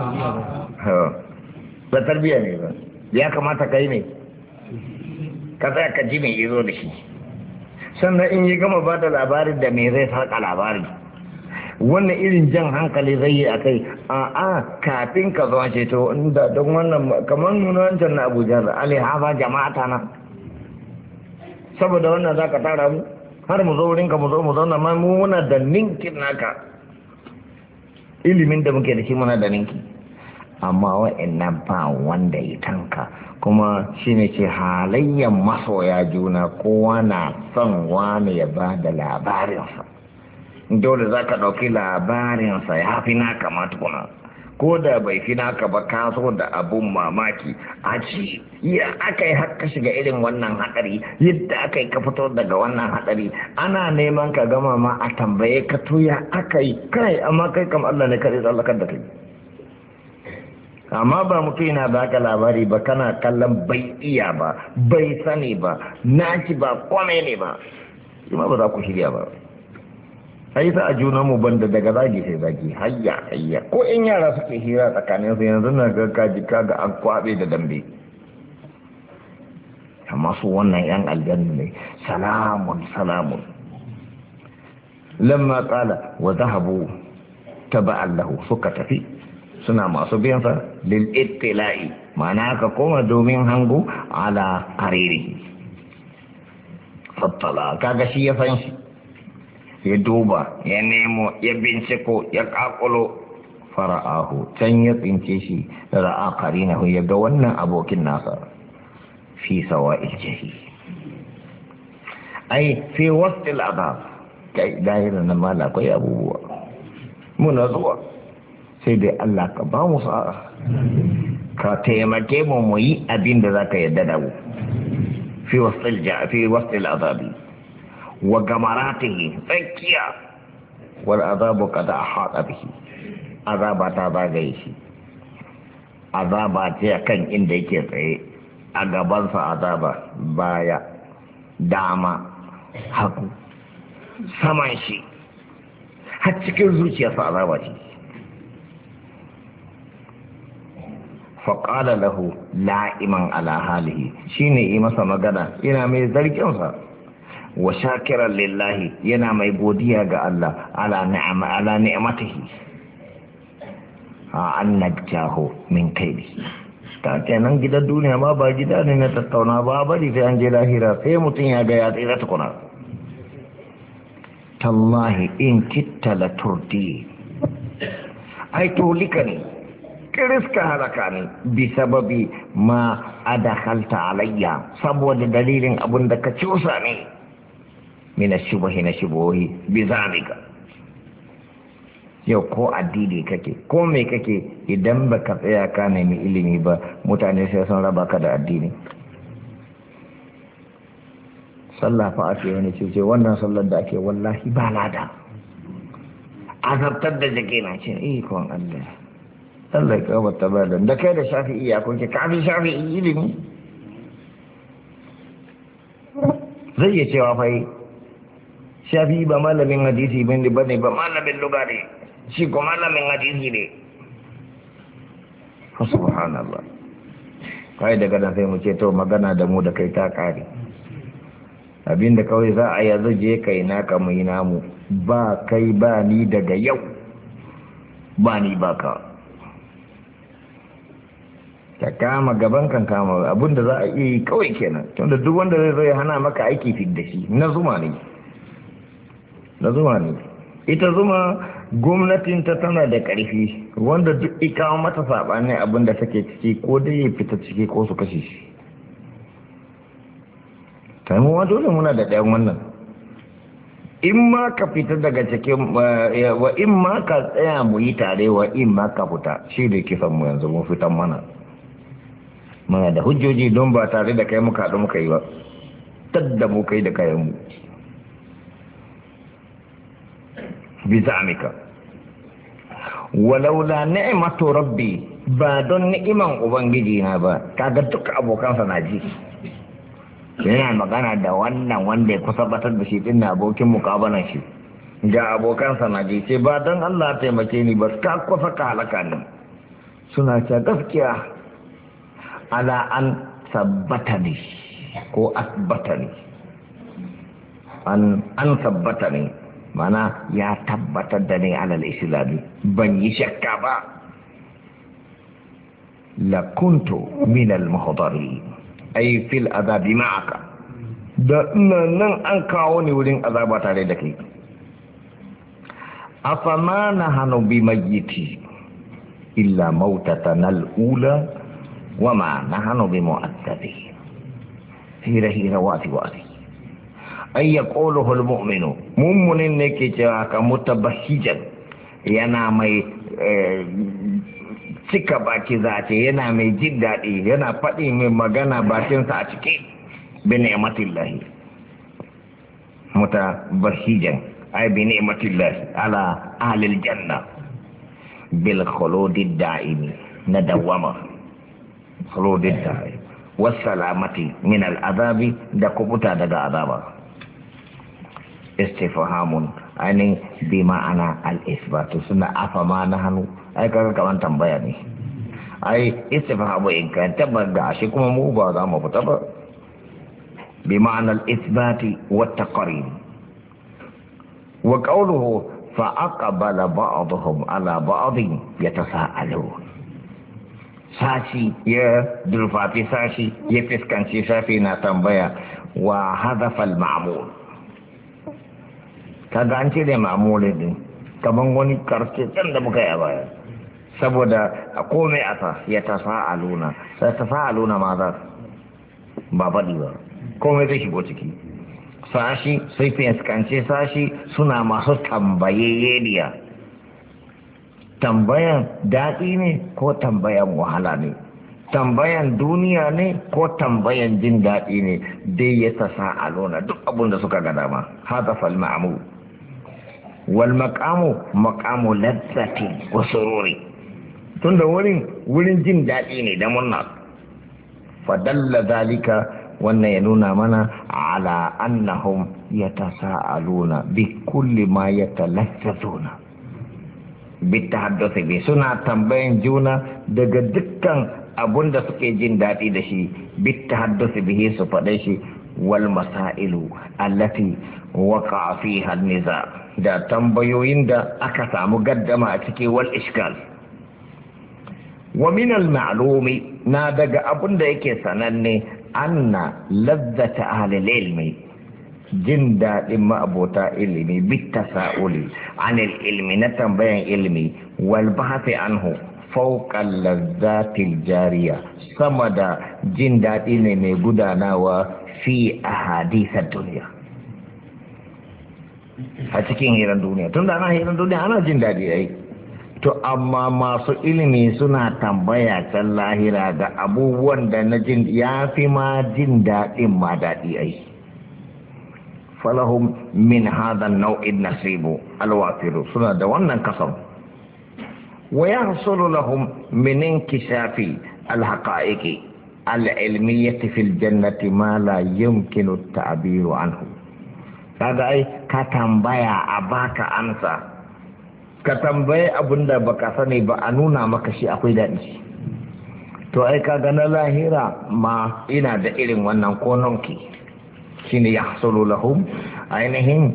ba tarbiya ne ba ya kamata kai ne ka tsaya ka ji mai izo da shi sannan in yi gama ba da labarin da me zai sarƙa labari wannan irin jan hankali zai yi a kai kafin ka zo ce to inda don wannan kamar nuna wancan na abuja da alihaba jama'ata na saboda wannan za ka tara mu har mu zo wurinka mu zauna ma mu muna da ninkin naka ilimin da muke da shi muna da ninki amma wa'annan ba wanda ya tanka kuma shine ce halayyar masoya juna kowa na son wani ya ba da labarinsa dole za ka ɗauki labarinsa ya fi naka matukuna ko da bai fi naka ba ka so da abun mamaki a ci ya aka yi haka shiga irin wannan haɗari yadda aka yi ka fito daga wannan haɗari ana neman ka gama ma a tambaye ka tuya aka yi kai amma kai kam Allah ne kare tsallakar da kai amma ba mutum yana baka labari ba kana kallon bai iya ba bai sani ba naci ba kome ne ba kuma ba za ku shirya ba ai sa a juna mu banda daga zagi sai zagi hayya ko in yara suke hira tsakanin su yanzu na ga kaji kaga an kwabe da dambe amma su wannan yan aljanna ne salamun lamma qala wa dhahabu taba'an lahu suka tafi suna masu biyansa lil ittila'i ma'ana ka koma domin hango ala qaririhi fattala kaga shi ya san shi ya duba ya nemo ya binciko ya kakulo fara'ahu can ya tsince shi ra'a qarinahu ya ga wannan abokin nasa fi sawa'il jahim ai fi wastil adab kai dairin nan mala akwai abubuwa muna zuwa sai dai Allah ka ba mu sa'a ka taimake mu mu yi abin da zaka yarda da mu fi wastil azabi wa gamaratihi tsakiya wal azabu qad ahata bihi azaba ta zagaye shi azaba ce kan inda yake tsaye a gabansa azaba baya dama hagu saman shi har cikin zuciyarsa azaba ce. faƙala lahu la'iman ala halihi shine yi masa magana yana mai zarginsa wa shakiran lillahi yana mai godiya ga Allah ala ni'amatihi a an najjahu min kaidi. ta kenan gidan duniya ma ba gida ne na tattauna ba bari sai an je lahira sai mutum ya ga ya tsira tukuna. tallahi in kitta la turdi ai tolika ne kiriska halaka ne bi sababi ma adakhalta alayya saboda dalilin abun da ka cusa ne min ashbahi na shubuhi bi zalika. yau ko addini kake ko me kake idan baka tsaya ka nemi ilimi ba mutane sai sun raba ka da addini. sallah fa ake wani ce wannan sallar da ake wallahi ba lada azabtar da jake na ce ikon Allah Allah ya kawo ta ba da kai da shafi'i ya kunke kafin shafi'i ilimi zai iya cewa fa shafi'i ba malamin hadisi ba ne ba malamin lugha ne shi ko malamin hadisi ne. Subhanallah. Kai daga nan sai mu ce to magana da mu da kai ta kare. Abinda kawai za a yanzu je kai naka mu yi namu ba kai ba ni daga yau ba ni ba ka. Ka kama gaban kan kama abinda za a iya yi kawai kenan tunda duk wanda zai zo ya hana maka aiki fit da shi na zuma ne. Ita zuma gwamnatinta tana da ƙarfi wanda duk ikawa mata saɓanin abin da take ciki ko dai ya fita ciki ko su kashe shi. taimuwa dole muna da ɗayan wannan in ma ka fita daga cikin wa in ma ka tsaya mu yi tare wa in ma ka fita shi da kisan mu yanzu mun fitan mana muna da hujjoji don ba tare da kai muka haɗu muka yi ba tadda mu kai da kayan mu bizamika walaula ni'matu rabbi ba don ni'iman ubangiji na ba kaga duk abokansa na ji yana magana da wannan wanda ya kusa batar da shi din abokin mukabalan shi ga abokansa na ji sai ba don Allah taimake ni ba ka kusa ka halaka ni suna ce gaskiya ala an sabbatani ko asbatani an sabbatani mana ya tabbatar da ne alal islami ban yi shakka ba lakuntu min al muhdari ay fil azabi ma'aka da ina nan an kawo ni wurin azaba tare da kai afama nahanu bi mayyiti illa mautatan al ula wa ma nahanu bi mu'addabi hira wati ay yaquluhu almu'minu mu'minin ne ke cewa ka mutabahhijan yana mai cika baki zace yana mai jin dadi yana faɗi mai magana bakinsa a cike bi ni'matillahi mutabahhijan ay bi ni'matillahi ala ahli aljanna bil khuludi da'imi nadawama khuludi da'im wassalamati min al'adabi da kubuta daga azaba istifhamun ani bi ma'ana al-isbatu suna afama na hannu ai kaga kaman tambaya ne ai istifhamu in ka tabbaga shi kuma mu ba za mu fita ba bi ma'ana al-isbati wa at-taqrir wa qawluhu fa aqbala ba'dhum ala ba'dhin yatasaalun sashi ya durfafi sashi ya fiskanci sashi na tambaya wa hadafa al-ma'mul kaga an ce da ma'amulin din kaman wani karshe can da muka yi a baya saboda a komai a ya ta fa'aluna sai ta fa'aluna ma za ba faɗi ba komai zai shigo ciki sashi sai fiskance sashi suna masu tambayayeniya tambayan daɗi ne ko tambayan wahala ne tambayan duniya ne ko tambayan jin daɗi ne dai ya ta sa'aluna duk abin da suka ga dama hadafal ma'amul wal maqamu maqamu ladzati wa sururi tunda wurin jin daɗi ne da murna fa dalla zalika wannan ya nuna mana ala annahum yatasaaluna bi kulli ma yatalazzazuna bitahadduthi bi, suna tambayan juna daga dukkan abun da suke jin daɗi da shi, bitahadduthi bihi su faɗe shi, wal masailu allati waqa'a fiha an-niza, da tambayoyin da aka samu gaddama a ciki, wal iskal. Wa min al-ma'lumi, na daga abun da yake sananne, anna lazzata ahli al-ilmi, jin daɗin ma'abota ilimi, bitta sa'uli anil ilmi, na tambayan ilimi, wal bahthi anhu fawqal lazzatil jariya, sama da jin daɗi ne mai gudanawa fi ahadithad duniya, a cikin hirar duniya. Tun da ana hirar duniya ana jin daɗi ai, to amma masu ilimi suna tambaya can lahira ga abubuwan da na jin ya fi ma jin daɗin ma daɗi ai. falahum min hadha an-naw'i nasibu al-wafiru, suna da wannan kasan. Wa yahsulu lahum min inkishafi al-haqa'iqi al-ilmiyyati fil jannati ma la yumkinu at-ta'biru anhu. Kaga ai ka tambaya a baka amsa, ka tambaye abinda baka sani ba a nuna maka shi, akwai daɗi. To ai kaga na lahira ma ina da irin wannan kononki, shine yahsulu lahum ainihin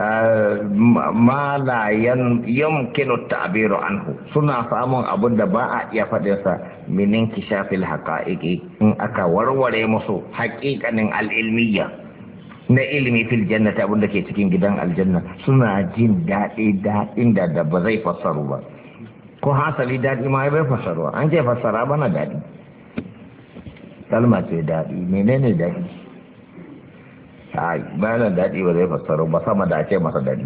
ma la yumkinu ta'biru anhu, suna samun abin da ba a iya faɗinsa min inkishafil haqa'iqi, in aka warware musu haƙiƙanin al-ilmiyya na ilimi fil jannati, abin da ke cikin gidan aljanna, suna jin daɗin da ba zai fassaru ba, ko hasali daɗi ma bai fassaruwa. An ce fassara bana daɗi, kalma ce daɗi, menene daɗi? Bayanan daɗi ba zai fassaro ba sama da ake masa daɗi.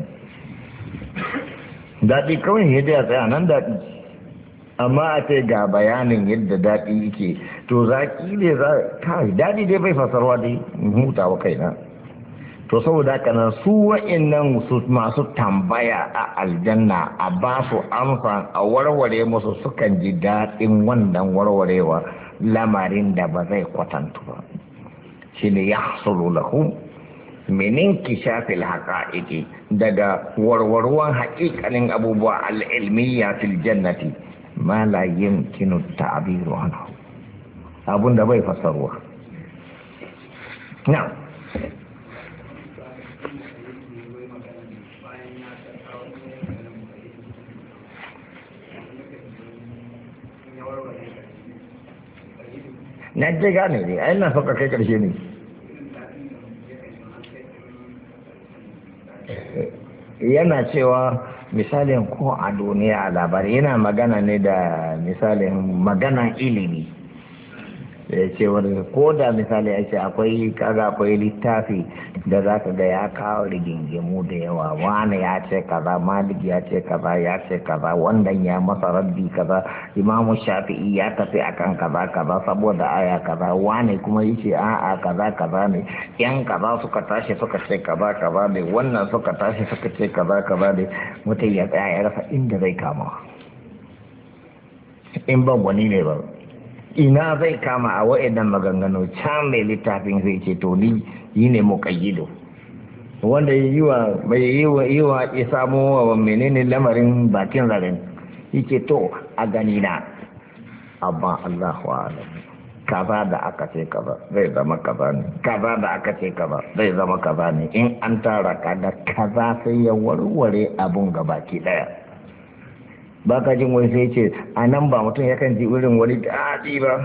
Daɗi kawai yadda ya tsaya nan daɗi, amma a ce ga bayanin yadda daɗi yake, to zaƙi ne za kai daɗi dai bai fassarwa dai, hutawa kaina. To saboda haka nan su wa'annan masu tambaya a aljanna a ba su amsa a warware musu, sukan ji daɗin wannan warwarewa lamarin da ba zai kwatantu ba. Shine yahsulu lahum min inkishafil haqa'iqi, daga warwarwan haƙiƙanin abubuwa al-ilmiyya fil jannati ma la yumkinu ta'biru anhu, abun da bai fassarwa. Na'am. Na je gane ne, ai na sauka kai karshe ne. Yana cewa misalin ko a duniya labari, yana magana ne da misalin maganan ilimi. Ya ce wani ko da misali ya ce akwai littafi da za ka ga ya kawo rigingimu da yawa, wani ya ce kaza, malik ya ce kaza, ya ce kaza, wannan ya masa rabbi kaza, imamu shafi'i ya tafi akan kaza kaza saboda aya kaza, wani kuma yace a'a kaza kaza ne, yan kaza suka tashi suka ce kaza kaza ne, wannan suka tashi suka ce kaza kaza ne. Mutum ya tsaya ya rasa inda zai kama, in ban wani ne ba, ina zai kama a wa'idan maganganu. Can mai littafin zai ce to ni yi ne muƙayyido, wanda mai yi wa ya samu wa menene lamarin bakin zaren, yake to a gani na, amma Allahu a'lam, kaza da aka ce kaza zai zama kaza ne, kaza da aka ce kaza zai zama kaza ne, in an tara kada kaza sai ya warware abun gabaki daya. Ba ka jin wani sai ce a nan ba mutum yakan ji irin wani daɗi ba,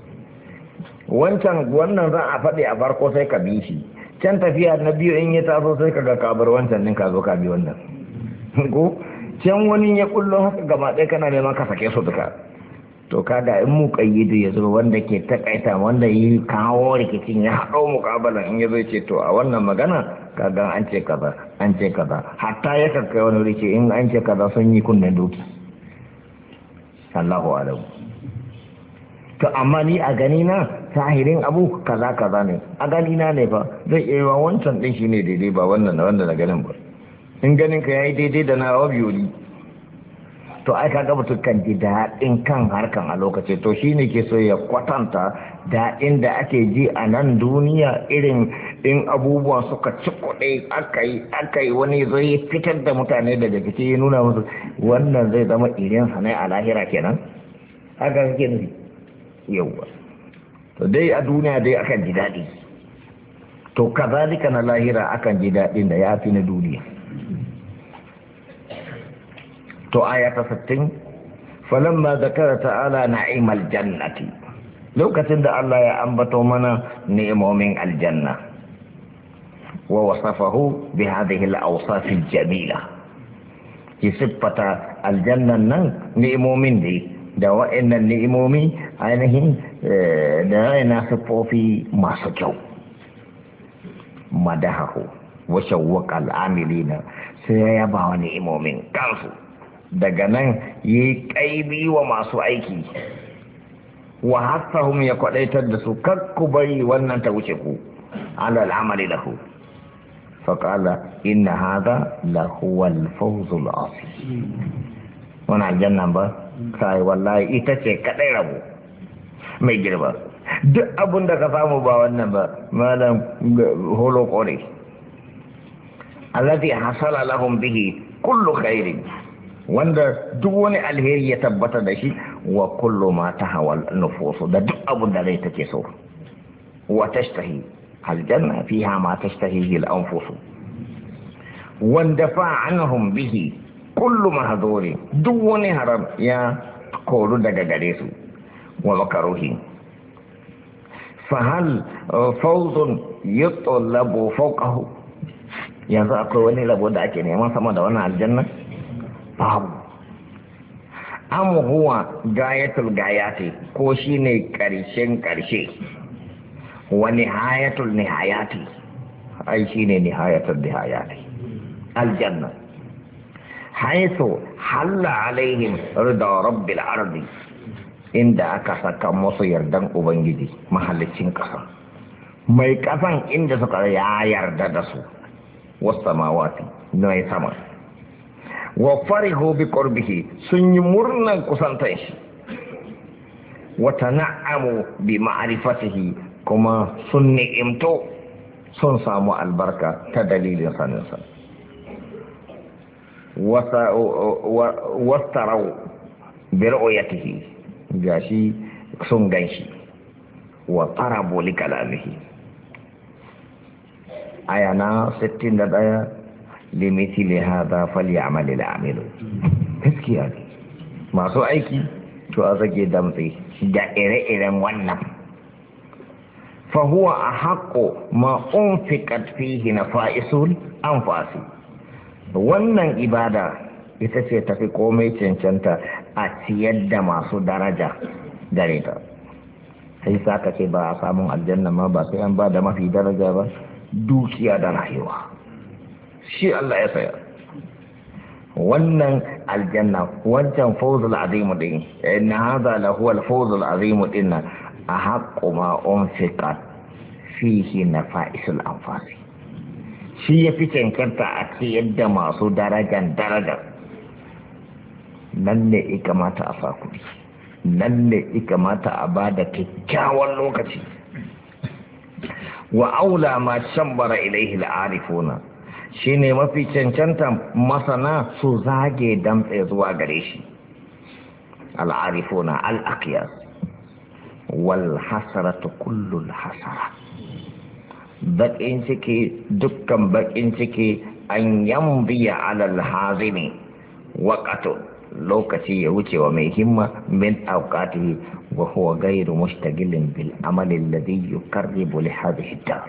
wannan za a faɗi a farko sai ka bi shi, can tafiya na biyu in ya taso sai ka ga kabar wancan din ka zo ka bi wannan ko can wani ya kullo haka gaba ɗaya kana neman ka sake su duka. To kada in mu kayyidu ya zo wanda ke takaita, wanda yi kawo rikicin ya haɗo mukabalan, in ya zo ce to a wannan magana kaga an ce kaza an ce kaza, hatta ya kakkai wani rikici in an ce kaza sun yi kunnen doki. Allahu alam. To amma ni a gani na zahirin abu kaza kaza ne, a gani na ne fa, zai iya yiwa wancan din shine daidai ba wannan na ganin ba, in ganin ka yayi daidai da na biyu. to ai kaga mutum kan ji daɗin kan harkan a lokaci to shine ke so ya kwatanta daɗin da ake ji a nan duniya irin in abubuwa suka ci kuɗi aka yi wani zai fitar da mutane daga ciki ya nuna musu wannan zai zama irin sanai a lahira kenan haka kake nufi yauwa to dai a duniya dai akan ji daɗi to kazalika na lahira akan ji daɗin da ya fi na duniya to ayata 60 falamma zakara ta'ala na'imal jannati lokacin da Allah ya ambato mana ni'imomin aljanna wa wasafahu bi hadhihi al-awsaf al-jamila ki siffata aljannan nan ni'imomin da wa'annan ni'imomi ainihin da yana siffofi masu kyau madahahu wa shawwaqa al-amilina sai ya yaba wa ni'imomin kansu daga nan yi kaibi wa masu aiki wa hassahum ya kwadaitar da su kakku bari wannan ta wuce ku ala al'amali lahu faqala inna hadha lahu al-fawzul azim wannan aljanna ba kai wallahi ita ce kadai rabo mai girma duk abun da ka samu ba wannan ba malam holo kore alladhi hasala lahum bihi kullu khairin wanda duk wani alheri ya tabbata da shi wa kullu ma tahawal nufusu da duk abun da rai take so wa tashtahi aljanna fiha ma tashtahihi al-anfusu wanda fa'anhum bihi kullu mahdhuri duk wani haram ya koru daga gare su wa makaruhi fa hal fawzun yutlabu fawqahu yanzu akwai wani rabo da ake neman sama da wannan aljanna babu am huwa gayatul gayati ko shine karshen karshe wa nihayatul nihayati ai shine nihayatul nihayati aljanna haythu halla alaihim rida rabbil ardi inda aka saka musu yardan ubangiji mahallicin kasa mai kasan inda suka ya yarda da su was samawati ne sama wa farihu bi qurbihi sun yi murnan kusantan shi wa tana'amu bi ma'rifatihi kuma sun ni'imto sun samu albarka ta dalilin saninsa wastarau bi ru'yatihi gashi sun ganshi wa tarabu li kalamihi ayana 61 limithili hadha falyamal al'amilu gaskiya ne masu aiki to a zage damtse da ire-iren wannan fa huwa ahqqu ma unfiqat fihi nafa'isul anfasi wannan ibada ita ce tafi komai cancanta a ciyar da masu daraja gare ta sai saka ce ba a samun aljanna ma ba sai an ba da mafi daraja ba dukiya da rayuwa shi Allah ya saya wannan aljanna wancan fawzul azim din inna hadha lahu al-fawzul azim din ahaqqu ma unfiqat fihi nafa'isul anfasi shi yafi cancanta a ce yadda masu daraja nan ne ya kamata a sa kuɗi nan ne ya kamata a ba da kyakkyawan lokaci wa aula ma shambara ilaihi al-arifuna shine mafi cancanta masana su zage damtse zuwa gare shi al-arifuna al-aqyas wal hasratu kullu al-hasara bakin ciki dukkan bakin ciki an yambiya ala al-hazimi waqatu lokaci ya wuce wa mai himma min awqatihi wa huwa ghayru mushtagilin bil amali alladhi yuqarribu li hadhihi ad-dar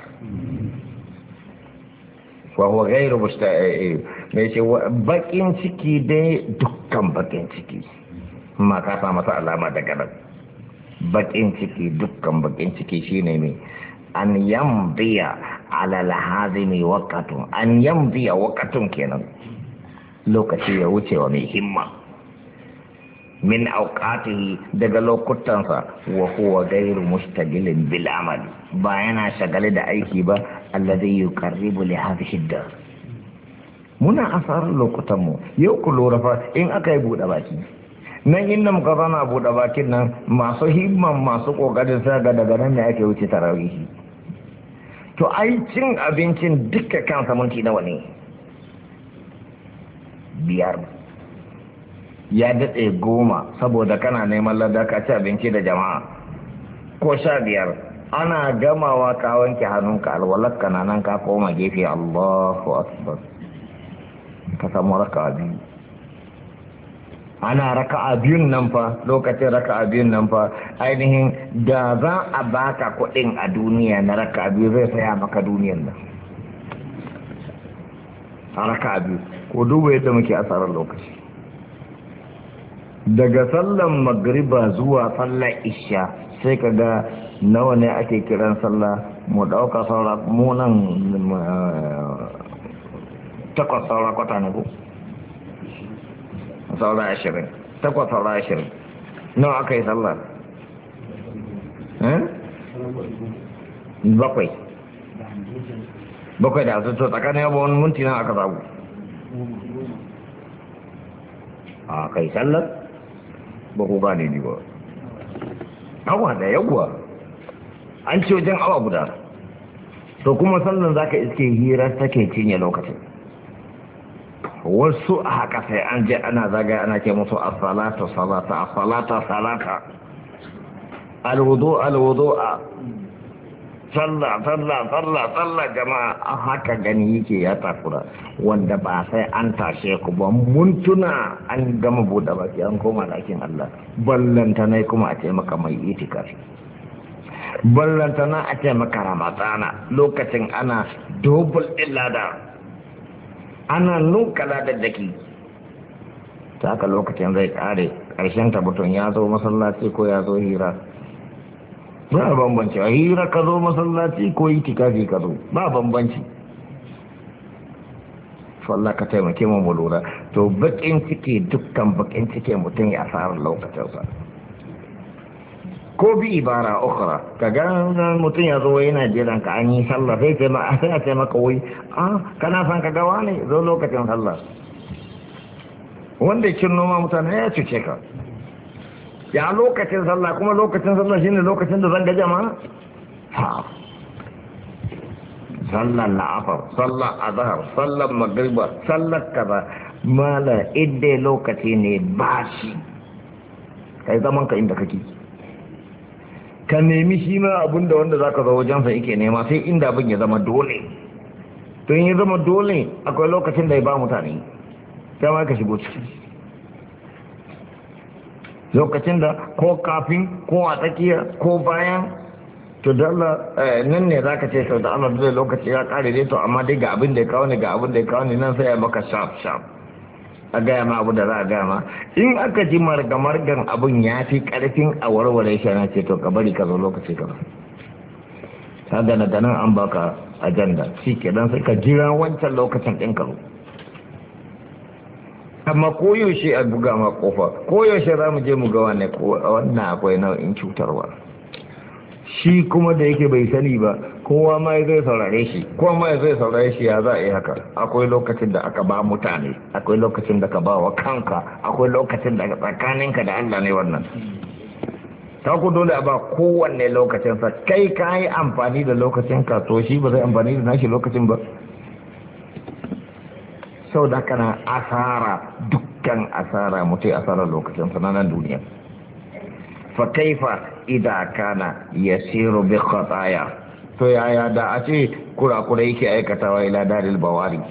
wa huwa ghayru mai ce bakin ciki dai dukkan bakin ciki ma ka sa masa alama daga nan bakin ciki dukkan bakin ciki shine ne an yambiya ala al-hazimi waqatun an yambiya waqatun kenan lokaci ya wuce wa mai himma min auqatihi daga lokutansa wa huwa ghayru mustaqilin bil amal ba yana shagale da aiki ba alladhi yuqarribu li hadhihi ad-dar muna asarar lokutanmu. Yau ku lura fa in aka yi buɗe baki nan inda muka zana buɗe bakin nan masu himman masu ƙoƙarin sa ga daga nan ne ake wuce tarawihi. To ai cin abincin duka kansa minti nawa ne? 5 ya daɗe 10 saboda kana neman lada ka ci abinci da jama'a ko 15 ana gamawa ka wanke hannunka alwalakka na nan ka koma gefe Allahu akbar ka samu raka'a biyu. Ana raka'a biyun nan fa lokacin raka'a biyun nan fa ainihin da za a baka kuɗin a duniya na raka'a biyu zai saya maka duniyan nan a raka'a biyu. Ko duba yadda muke asarar lokaci daga sallan magriba zuwa sallar isha sai ka ga nawa ne ake kiran sallah mu ɗauka saura mu nan 8 saura kwata ne ko saura 20 8 saura 20 nawa aka yi sallah bakwai da su to tsakanin yabo wani minti nan aka samu a kai sallar ba ku gane ni ba awa da yawa an ce wajen awa guda to kuma sallan zaka iske hira take cinye lokacin wasu a haka sai an je ana zagaya ana ce musu as-salatu salata as-salata salata al-wudu al-wudu'a sallah jama'a a haka gani yake ya takura wanda ba sai an tashe ku ba mun tuna an gama buɗe baki an koma ɗakin Allah ballantana kuma a ce maka mai itikafi ballantana a ce maka ramadana lokacin ana dobul illada ana nuka ladaddaki ta haka lokacin zai kare ƙarshen tabbatun ya zo masallaci ko ya zo hira ba bambanci a hira ka zo masallaci ko itikafi ka zo ba bambanci. Allah ka taimake mu lura to bakin ciki dukkan bakin ciki mutum ya fara lokacinsa ko bi ibara ukhra kaga mutum ya zo yana jiran ka an yi sallah sai a ce maka wai kana san ka ga wani zo lokacin sallah wanda kin noma mutane ya cuce ka ya lokacin sallah kuma lokacin sallah shine lokacin da zan ga jama'a sallar la'afar sallar azhar sallar magriba sallar kaza mala idda lokaci ne bashi kai zaman ka inda kake ka nemi shi ma abinda wanda zaka zo wajen sa yake nema sai inda abin ya zama dole to in ya zama dole akwai lokacin da ya ba mutane sai ma ka shigo ciki lokacin da ko kafin ko a tsakiya ko bayan to da Allah nan ne zaka ce sau da Allah zai lokaci ya kare dai to amma dai ga abin da ya kawo ne ga abin da ya kawo ne nan sai ya maka sharp a gaya ma abu da za a gaya ma in aka ji margan abin ya fi karfin a warware shi na ce to ka bari ka zo lokaci ka ta da nan an baka ajanda shi ke dan sai ka jira wancan lokacin ɗin ka zo amma koyaushe a buga ma kofa koyaushe za mu je mu ga wannan akwai nau'in cutarwa shi kuma da yake bai sani ba kowa ma zai saurare shi ya za a yi haka akwai lokacin da aka ba mutane akwai lokacin da ka ba wa kanka akwai lokacin da tsakaninka da Allah ne wannan ta ku dole a ba kowanne lokacinsa kai ka yi amfani da lokacin ka to shi ba zai amfani da nashi lokacin ba sau da kana asara dukkan asara mutai asarar lokacin sananan duniya فكيف إذا كان يسير بخطايا to yaya da a ce kura-kura yake aikatawa ila daril bawari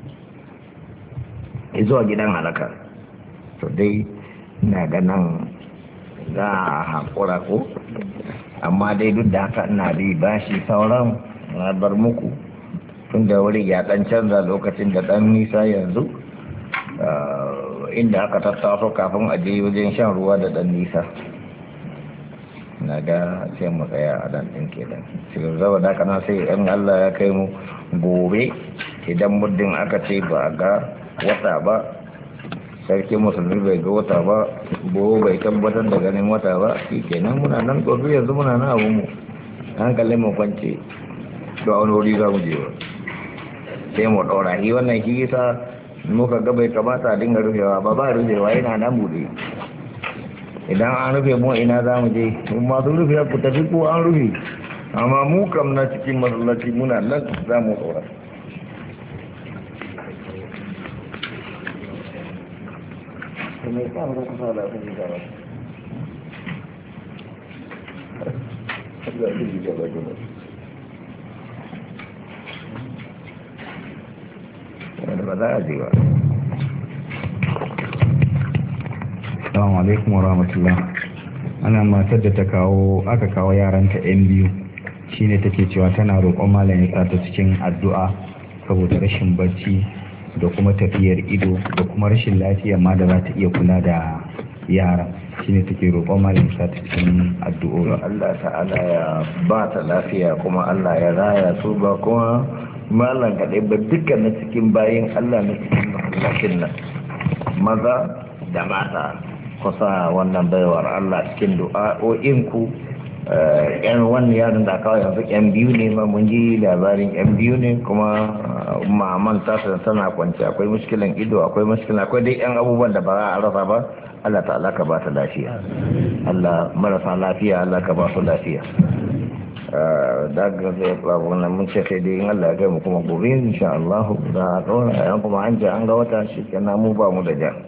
zuwa gidan halaka to dai na ganin za a haƙura ko amma dai duk da haka ina bi bashi sauran na bar muku tun da wuri ya dan canza lokacin da dan nisa yanzu inda aka tattaso kafin a je wajen shan ruwa da dan nisa na ga sai mu tsaya a dan ɗin kenan sai zaba da kana sai in Allah ya kai mu gobe idan muddin aka ce ba ga wata ba sarki musulmi bai ga wata ba bo bai tabbatar da ganin wata ba shi kenan muna nan gobe yanzu muna nan abu mu hankalin mu kwance to a wani wuri za mu je ba sai mu ɗora shi wannan shi yasa muka ga bai kamata a dinga rufewa ba rufewa yana nan bude idan an rufe mu ina za mu je masu rufe ku tafi ko an rufe amma mu kam na cikin masallaci muna nan za mu tsora ba za a je ba. Assalamu alaikum wa rahmatullah. Ana matar da aka kawo yaranta yan biyu shine take cewa tana roƙon malam ya sa ta cikin addu'a saboda rashin barci da kuma tafiyar ido da kuma rashin lafiya ma da za ta iya kula da yara shine take roƙon malam ya sa ta cikin addu'o'i. Allah ta'ala ya ba ta lafiya kuma Allah ya raya su ba kuma malam kaɗai ba dukkan na cikin bayin Allah na cikin masallacin nan maza da mata kusa wannan baiwar Allah cikin du'a'o'inku yan wannan yaron da kawai yanzu yan biyu ne ma mun ji labarin yan biyu ne kuma maman tasa tana kwanci akwai muskilan ido akwai dai yan abubuwan da ba a rasa ba Allah ta'ala ka ba ta lafiya Allah marasa lafiya Allah ka ba su lafiya daga zai babu wannan mun ce sai dai in Allah ya kai mu kuma gobe insha Allah da tsawon ayan kuma an ji an ga wata shi kenan mu ba mu da ja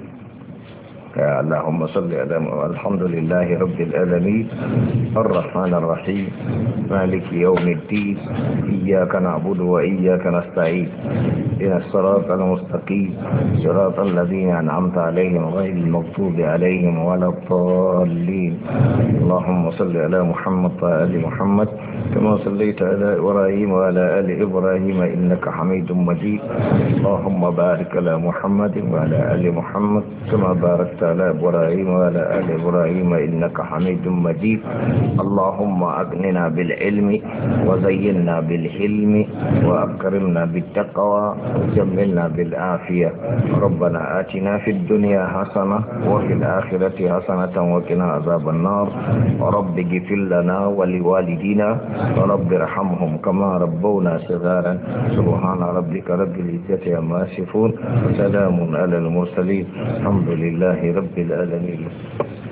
اللهم صل على الحمد لله رب العالمين الرحمن الرحيم مالك يوم الدين إياك نعبد وإياك نستعين إن الصراط المستقيم صراط الذين أنعمت عليهم غير المغضوب عليهم ولا الضالين اللهم صل على محمد وآل محمد كما صليت على إبراهيم وعلى آل إبراهيم إنك حميد مجيد اللهم بارك على محمد وعلى آل محمد كما باركت على إبراهيم وعلى آل إبراهيم إنك حميد مجيد اللهم أغننا بالعلم وزينا بالحلم وأكرمنا بالتقوى وجملنا بالعافية ربنا آتنا في الدنيا حسنة وفي الآخرة حسنة وقنا عذاب النار رب اغفر لنا ولوالدينا ورب ارحمهم كما ربونا صغارا سبحان ربك رب العزة عما يصفون وسلام على المرسلين الحمد لله رب العالمين